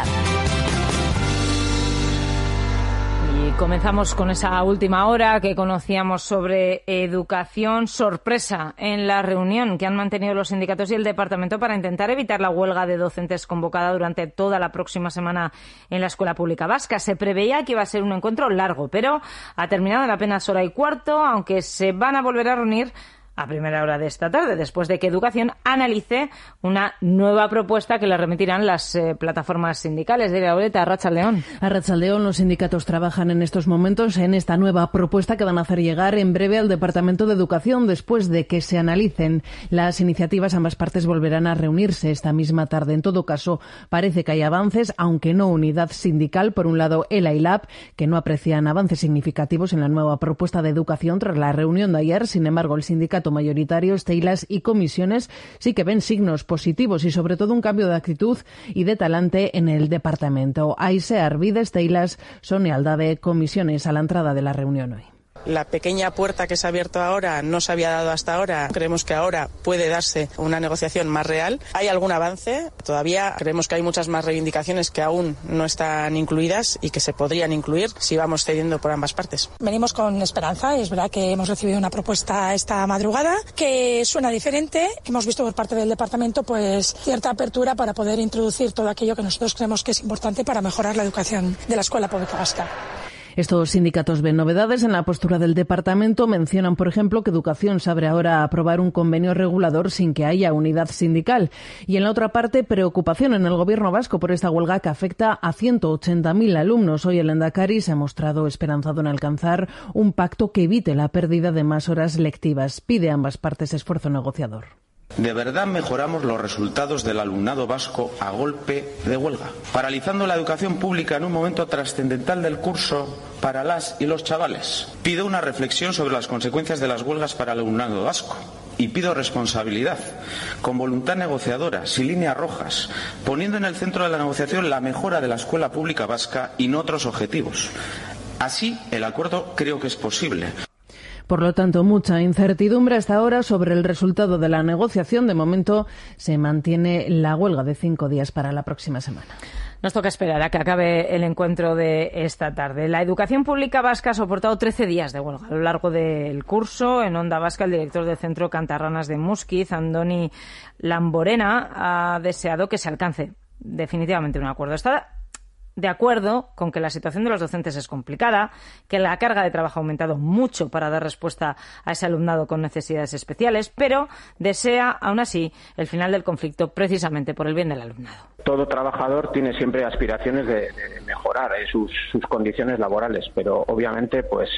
Y comenzamos con esa última hora que conocíamos sobre educación. Sorpresa en la reunión que han mantenido los sindicatos y el departamento para intentar evitar la huelga de docentes convocada durante toda la próxima semana en la escuela pública vasca. Se preveía que iba a ser un encuentro largo, pero ha terminado en apenas hora y cuarto, aunque se van a volver a reunir a primera hora de esta tarde, después de que Educación analice una nueva propuesta que le remitirán las eh, plataformas sindicales. De Gauleta, Arratsaldeon. Arratsaldeon, los sindicatos trabajan en estos momentos en esta nueva propuesta que van a hacer llegar en breve al Departamento de Educación. Después de que se analicen las iniciativas, ambas partes volverán a reunirse esta misma tarde. En todo caso, parece que hay avances, aunque no unidad sindical. Por un lado, el AILAB, que no aprecian avances significativos en la nueva propuesta de educación tras la reunión de ayer. Sin embargo, el sindicato mayoritario, Steilas y comisiones sí que ven signos positivos y sobre todo un cambio de actitud y de talante en el departamento. Aise Arvide, Steilas, Sonia Aldave, comisiones a la entrada de la reunión hoy. La pequeña puerta que se ha abierto ahora no se había dado hasta ahora. Creemos que ahora puede darse una negociación más real. Hay algún avance. Todavía creemos que hay muchas más reivindicaciones que aún no están incluidas y que se podrían incluir si vamos cediendo por ambas partes. Venimos con esperanza. Es verdad que hemos recibido una propuesta esta madrugada que suena diferente. Hemos visto por parte del departamento pues cierta apertura para poder introducir todo aquello que nosotros creemos que es importante para mejorar la educación de la escuela pública vasca. Estos sindicatos ven novedades en la postura del departamento. Mencionan, por ejemplo, que Educación se abre ahora a aprobar un convenio regulador sin que haya unidad sindical. Y en la otra parte, preocupación en el gobierno vasco por esta huelga que afecta a ciento ochenta mil alumnos. Hoy el Lehendakari se ha mostrado esperanzado en alcanzar un pacto que evite la pérdida de más horas lectivas. Pide a ambas partes esfuerzo negociador. ¿De verdad mejoramos los resultados del alumnado vasco a golpe de huelga? Paralizando la educación pública en un momento trascendental del curso para las y los chavales. Pido una reflexión sobre las consecuencias de las huelgas para el alumnado vasco. Y pido responsabilidad, con voluntad negociadora, sin líneas rojas, poniendo en el centro de la negociación la mejora de la escuela pública vasca y no otros objetivos. Así, el acuerdo creo que es posible. Por lo tanto, mucha incertidumbre hasta ahora sobre el resultado de la negociación. De momento, se mantiene la huelga de cinco días para la próxima semana. Nos toca esperar a que acabe el encuentro de esta tarde. La educación pública vasca ha soportado trece días de huelga a lo largo del curso. En Onda Vasca, el director del Centro Cantarranas de Muskiz, Andoni Lamborena, ha deseado que se alcance definitivamente un acuerdo. Está de acuerdo con que la situación de los docentes es complicada, que la carga de trabajo ha aumentado mucho para dar respuesta a ese alumnado con necesidades especiales, pero desea, aún así, el final del conflicto precisamente por el bien del alumnado. Todo trabajador tiene siempre aspiraciones de, de mejorar eh, sus, sus condiciones laborales, pero obviamente pues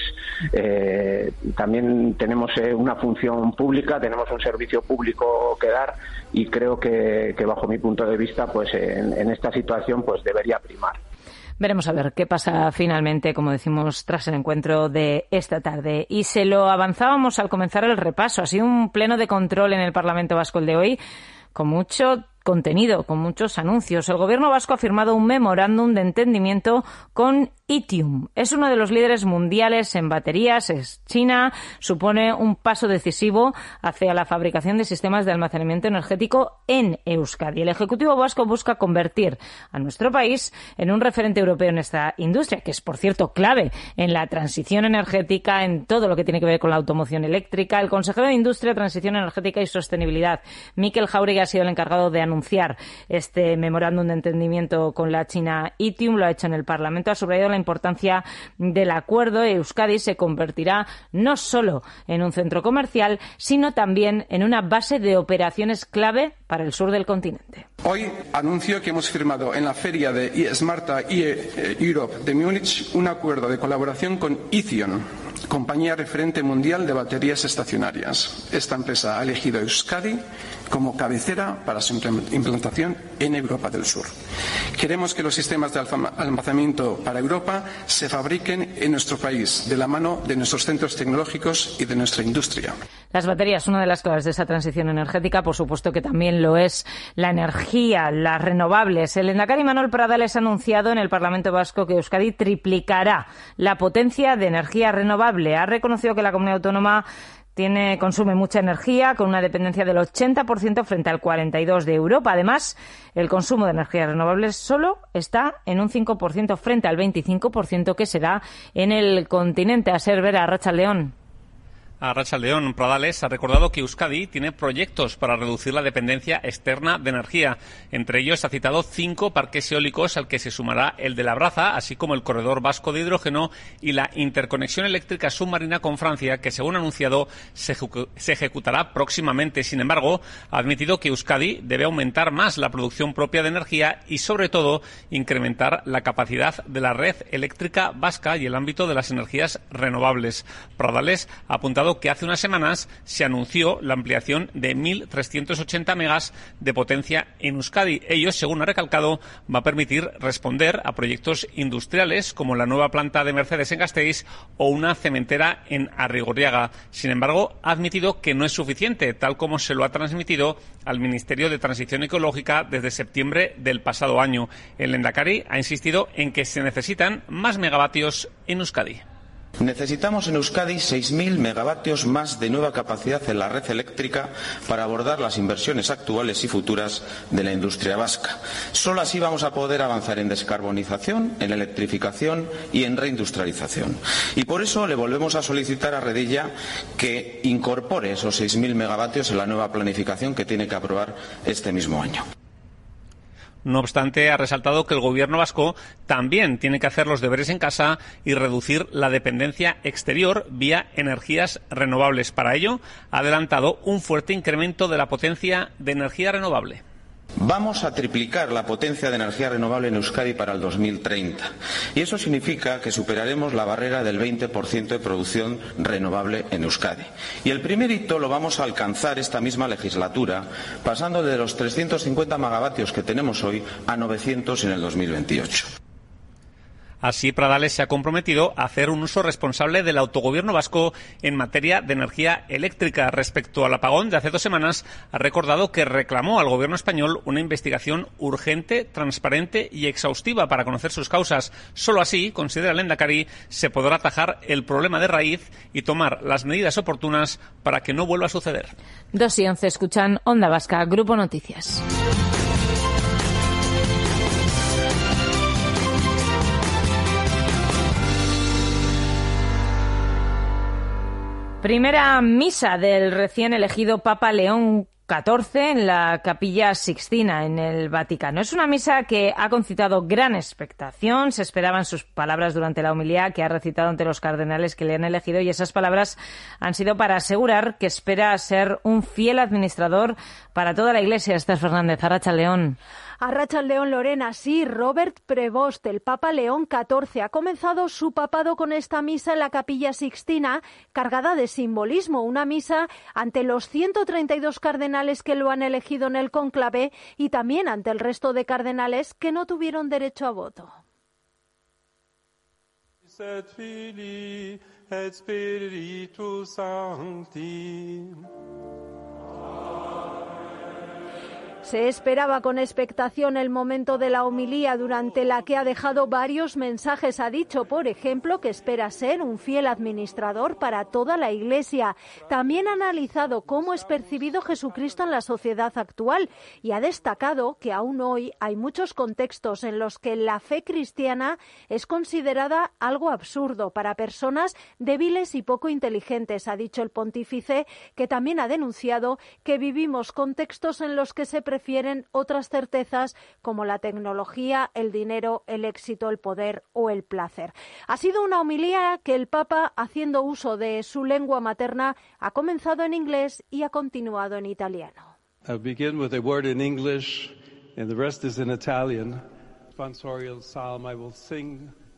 eh, también tenemos eh, una función pública, tenemos un servicio público que dar y creo que, que bajo mi punto de vista pues en, en esta situación pues debería primar. Veremos a ver qué pasa finalmente, como decimos, tras el encuentro de esta tarde. Y se lo avanzábamos al comenzar el repaso. Ha sido un pleno de control en el Parlamento Vasco el de hoy, con mucho contenido, con muchos anuncios. El Gobierno vasco ha firmado un memorándum de entendimiento con Itium. Es uno de los líderes mundiales en baterías, es China, supone un paso decisivo hacia la fabricación de sistemas de almacenamiento energético en Euskadi. El Ejecutivo vasco busca convertir a nuestro país en un referente europeo en esta industria, que es, por cierto, clave en la transición energética, en todo lo que tiene que ver con la automoción eléctrica. El consejero de Industria, Transición Energética y Sostenibilidad, Mikel Jauregui, ha sido el encargado de anunciar este memorándum de entendimiento con la China Itium. Lo ha hecho en el Parlamento, ha subrayado la importancia del acuerdo. Euskadi se convertirá no solo en un centro comercial, sino también en una base de operaciones clave para el sur del continente. Hoy anuncio que hemos firmado en la feria de Smarta I E Europe de Múnich un acuerdo de colaboración con Ithion, compañía referente mundial de baterías estacionarias. Esta empresa ha elegido a Euskadi como cabecera para su implantación en Europa del Sur. Queremos que los sistemas de almacenamiento para Europa se fabriquen en nuestro país, de la mano de nuestros centros tecnológicos y de nuestra industria. Las baterías, una de las claves de esa transición energética, por supuesto que también lo es la energía, las renovables. El lehendakari Manuel Pradales ha anunciado en el Parlamento Vasco que Euskadi triplicará la potencia de energía renovable. Ha reconocido que la comunidad autónoma Tiene, consume mucha energía, con una dependencia del ochenta por ciento frente al cuarenta y dos por ciento de Europa. Además, el consumo de energías renovables solo está en un cinco por ciento frente al veinticinco por ciento que se da en el continente. A ser ver a Arratsaldeon. Arratsaldeon, Pradales ha recordado que Euskadi tiene proyectos para reducir la dependencia externa de energía. Entre ellos ha citado cinco parques eólicos al que se sumará el de Labraza, así como el corredor vasco de hidrógeno y la interconexión eléctrica submarina con Francia, que según ha anunciado se, ejecu- se ejecutará próximamente. Sin embargo, ha admitido que Euskadi debe aumentar más la producción propia de energía y, sobre todo, incrementar la capacidad de la red eléctrica vasca y el ámbito de las energías renovables. Pradales ha apuntado que hace unas semanas se anunció la ampliación de mil trescientos ochenta megas de potencia en Euskadi. Ello, según ha recalcado, va a permitir responder a proyectos industriales como la nueva planta de Mercedes en Gasteiz o una cementera en Arrigorriaga. Sin embargo, ha admitido que no es suficiente, tal como se lo ha transmitido al Ministerio de Transición Ecológica desde septiembre del pasado año. El lehendakari ha insistido en que se necesitan más megavatios en Euskadi. Necesitamos en Euskadi seis mil megavatios más de nueva capacidad en la red eléctrica para abordar las inversiones actuales y futuras de la industria vasca. Solo así vamos a poder avanzar en descarbonización, en electrificación y en reindustrialización. Y por eso le volvemos a solicitar a Redilla que incorpore esos seis mil megavatios en la nueva planificación que tiene que aprobar este mismo año. No obstante, ha resaltado que el gobierno vasco también tiene que hacer los deberes en casa y reducir la dependencia exterior vía energías renovables. Para ello, ha adelantado un fuerte incremento de la potencia de energía renovable. Vamos a triplicar la potencia de energía renovable en Euskadi para el dos mil treinta. Y eso significa que superaremos la barrera del veinte por ciento de producción renovable en Euskadi. Y el primer hito lo vamos a alcanzar esta misma legislatura, pasando de los trescientos cincuenta megavatios que tenemos hoy a novecientos en el dos mil veintiocho. Así, Pradales se ha comprometido a hacer un uso responsable del autogobierno vasco en materia de energía eléctrica. Respecto al apagón de hace dos semanas, ha recordado que reclamó al gobierno español una investigación urgente, transparente y exhaustiva para conocer sus causas. Solo así, considera el lehendakari, se podrá atajar el problema de raíz y tomar las medidas oportunas para que no vuelva a suceder. Dos y once escuchan Onda Vasca, Grupo Noticias. Primera misa del recién elegido Papa León catorce en la Capilla Sixtina, en el Vaticano. Es una misa que ha concitado gran expectación. Se esperaban sus palabras durante la homilía que ha recitado ante los cardenales que le han elegido, y esas palabras han sido para asegurar que espera ser un fiel administrador para toda la Iglesia. Esther Fernández, Arratsaldeon. Arratsaldeon, Lorena. Sí, Robert Prevost, el Papa León catorce, ha comenzado su papado con esta misa en la Capilla Sixtina, cargada de simbolismo. Una misa ante los ciento treinta y dos cardenales que lo han elegido en el cónclave y también ante el resto de cardenales que no tuvieron derecho a voto. Se esperaba con expectación el momento de la homilía, durante la que ha dejado varios mensajes. Ha dicho, por ejemplo, que espera ser un fiel administrador para toda la Iglesia. También ha analizado cómo es percibido Jesucristo en la sociedad actual y ha destacado que aún hoy hay muchos contextos en los que la fe cristiana es considerada algo absurdo para personas débiles y poco inteligentes. Ha dicho el pontífice, que también ha denunciado que vivimos contextos en los que se prefieren otras certezas como la tecnología, el dinero, el éxito, el poder o el placer. Ha sido una homilía que el Papa, haciendo uso de su lengua materna, ha comenzado en inglés y ha continuado en italiano. I'll begin with a word in English and the rest is in Italian. Sponsorial psalm I will sing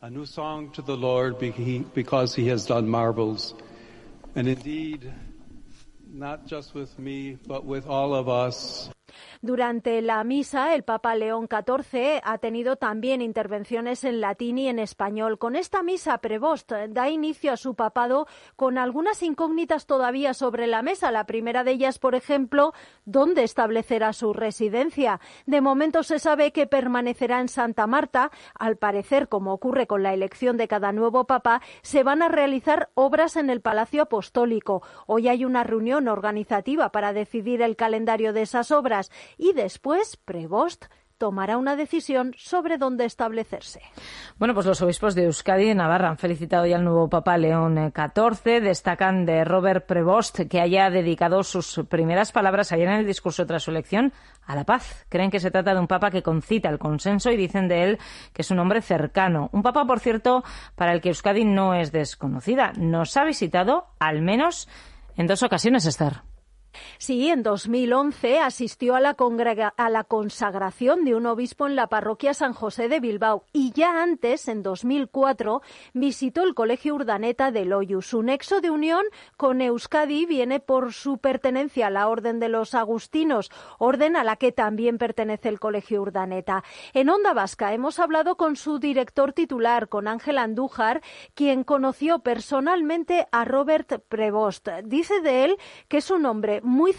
A new song to the Lord because he has done marvels. And indeed, not just with me, but with all of us. Durante la misa, el Papa León catorce ha tenido también intervenciones en latín y en español. Con esta misa, Prevost da inicio a su papado con algunas incógnitas todavía sobre la mesa. La primera de ellas, por ejemplo, ¿dónde establecerá su residencia? De momento se sabe que permanecerá en Santa Marta. Al parecer, como ocurre con la elección de cada nuevo papa, se van a realizar obras en el Palacio Apostólico. Hoy hay una reunión organizativa para decidir el calendario de esas obras. Y después, Prevost tomará una decisión sobre dónde establecerse. Bueno, pues los obispos de Euskadi y Navarra han felicitado ya al nuevo Papa León catorce. Destacan de Robert Prevost que haya dedicado sus primeras palabras ayer en el discurso tras su elección a la paz. Creen que se trata de un Papa que concita el consenso y dicen de él que es un hombre cercano. Un Papa, por cierto, para el que Euskadi no es desconocida. Nos ha visitado al menos en dos ocasiones, Esther. Sí, en dos mil once asistió a la, congrega- a la consagración de un obispo en la parroquia San José de Bilbao y ya antes, en dos mil cuatro, visitó el Colegio Urdaneta de Loiu. Su nexo de unión con Euskadi viene por su pertenencia a la Orden de los Agustinos, orden a la que también pertenece el Colegio Urdaneta. En Onda Vasca hemos hablado con su director titular, con Ángel Andújar, quien conoció personalmente a Robert Prevost. Dice de él que es un hombre muy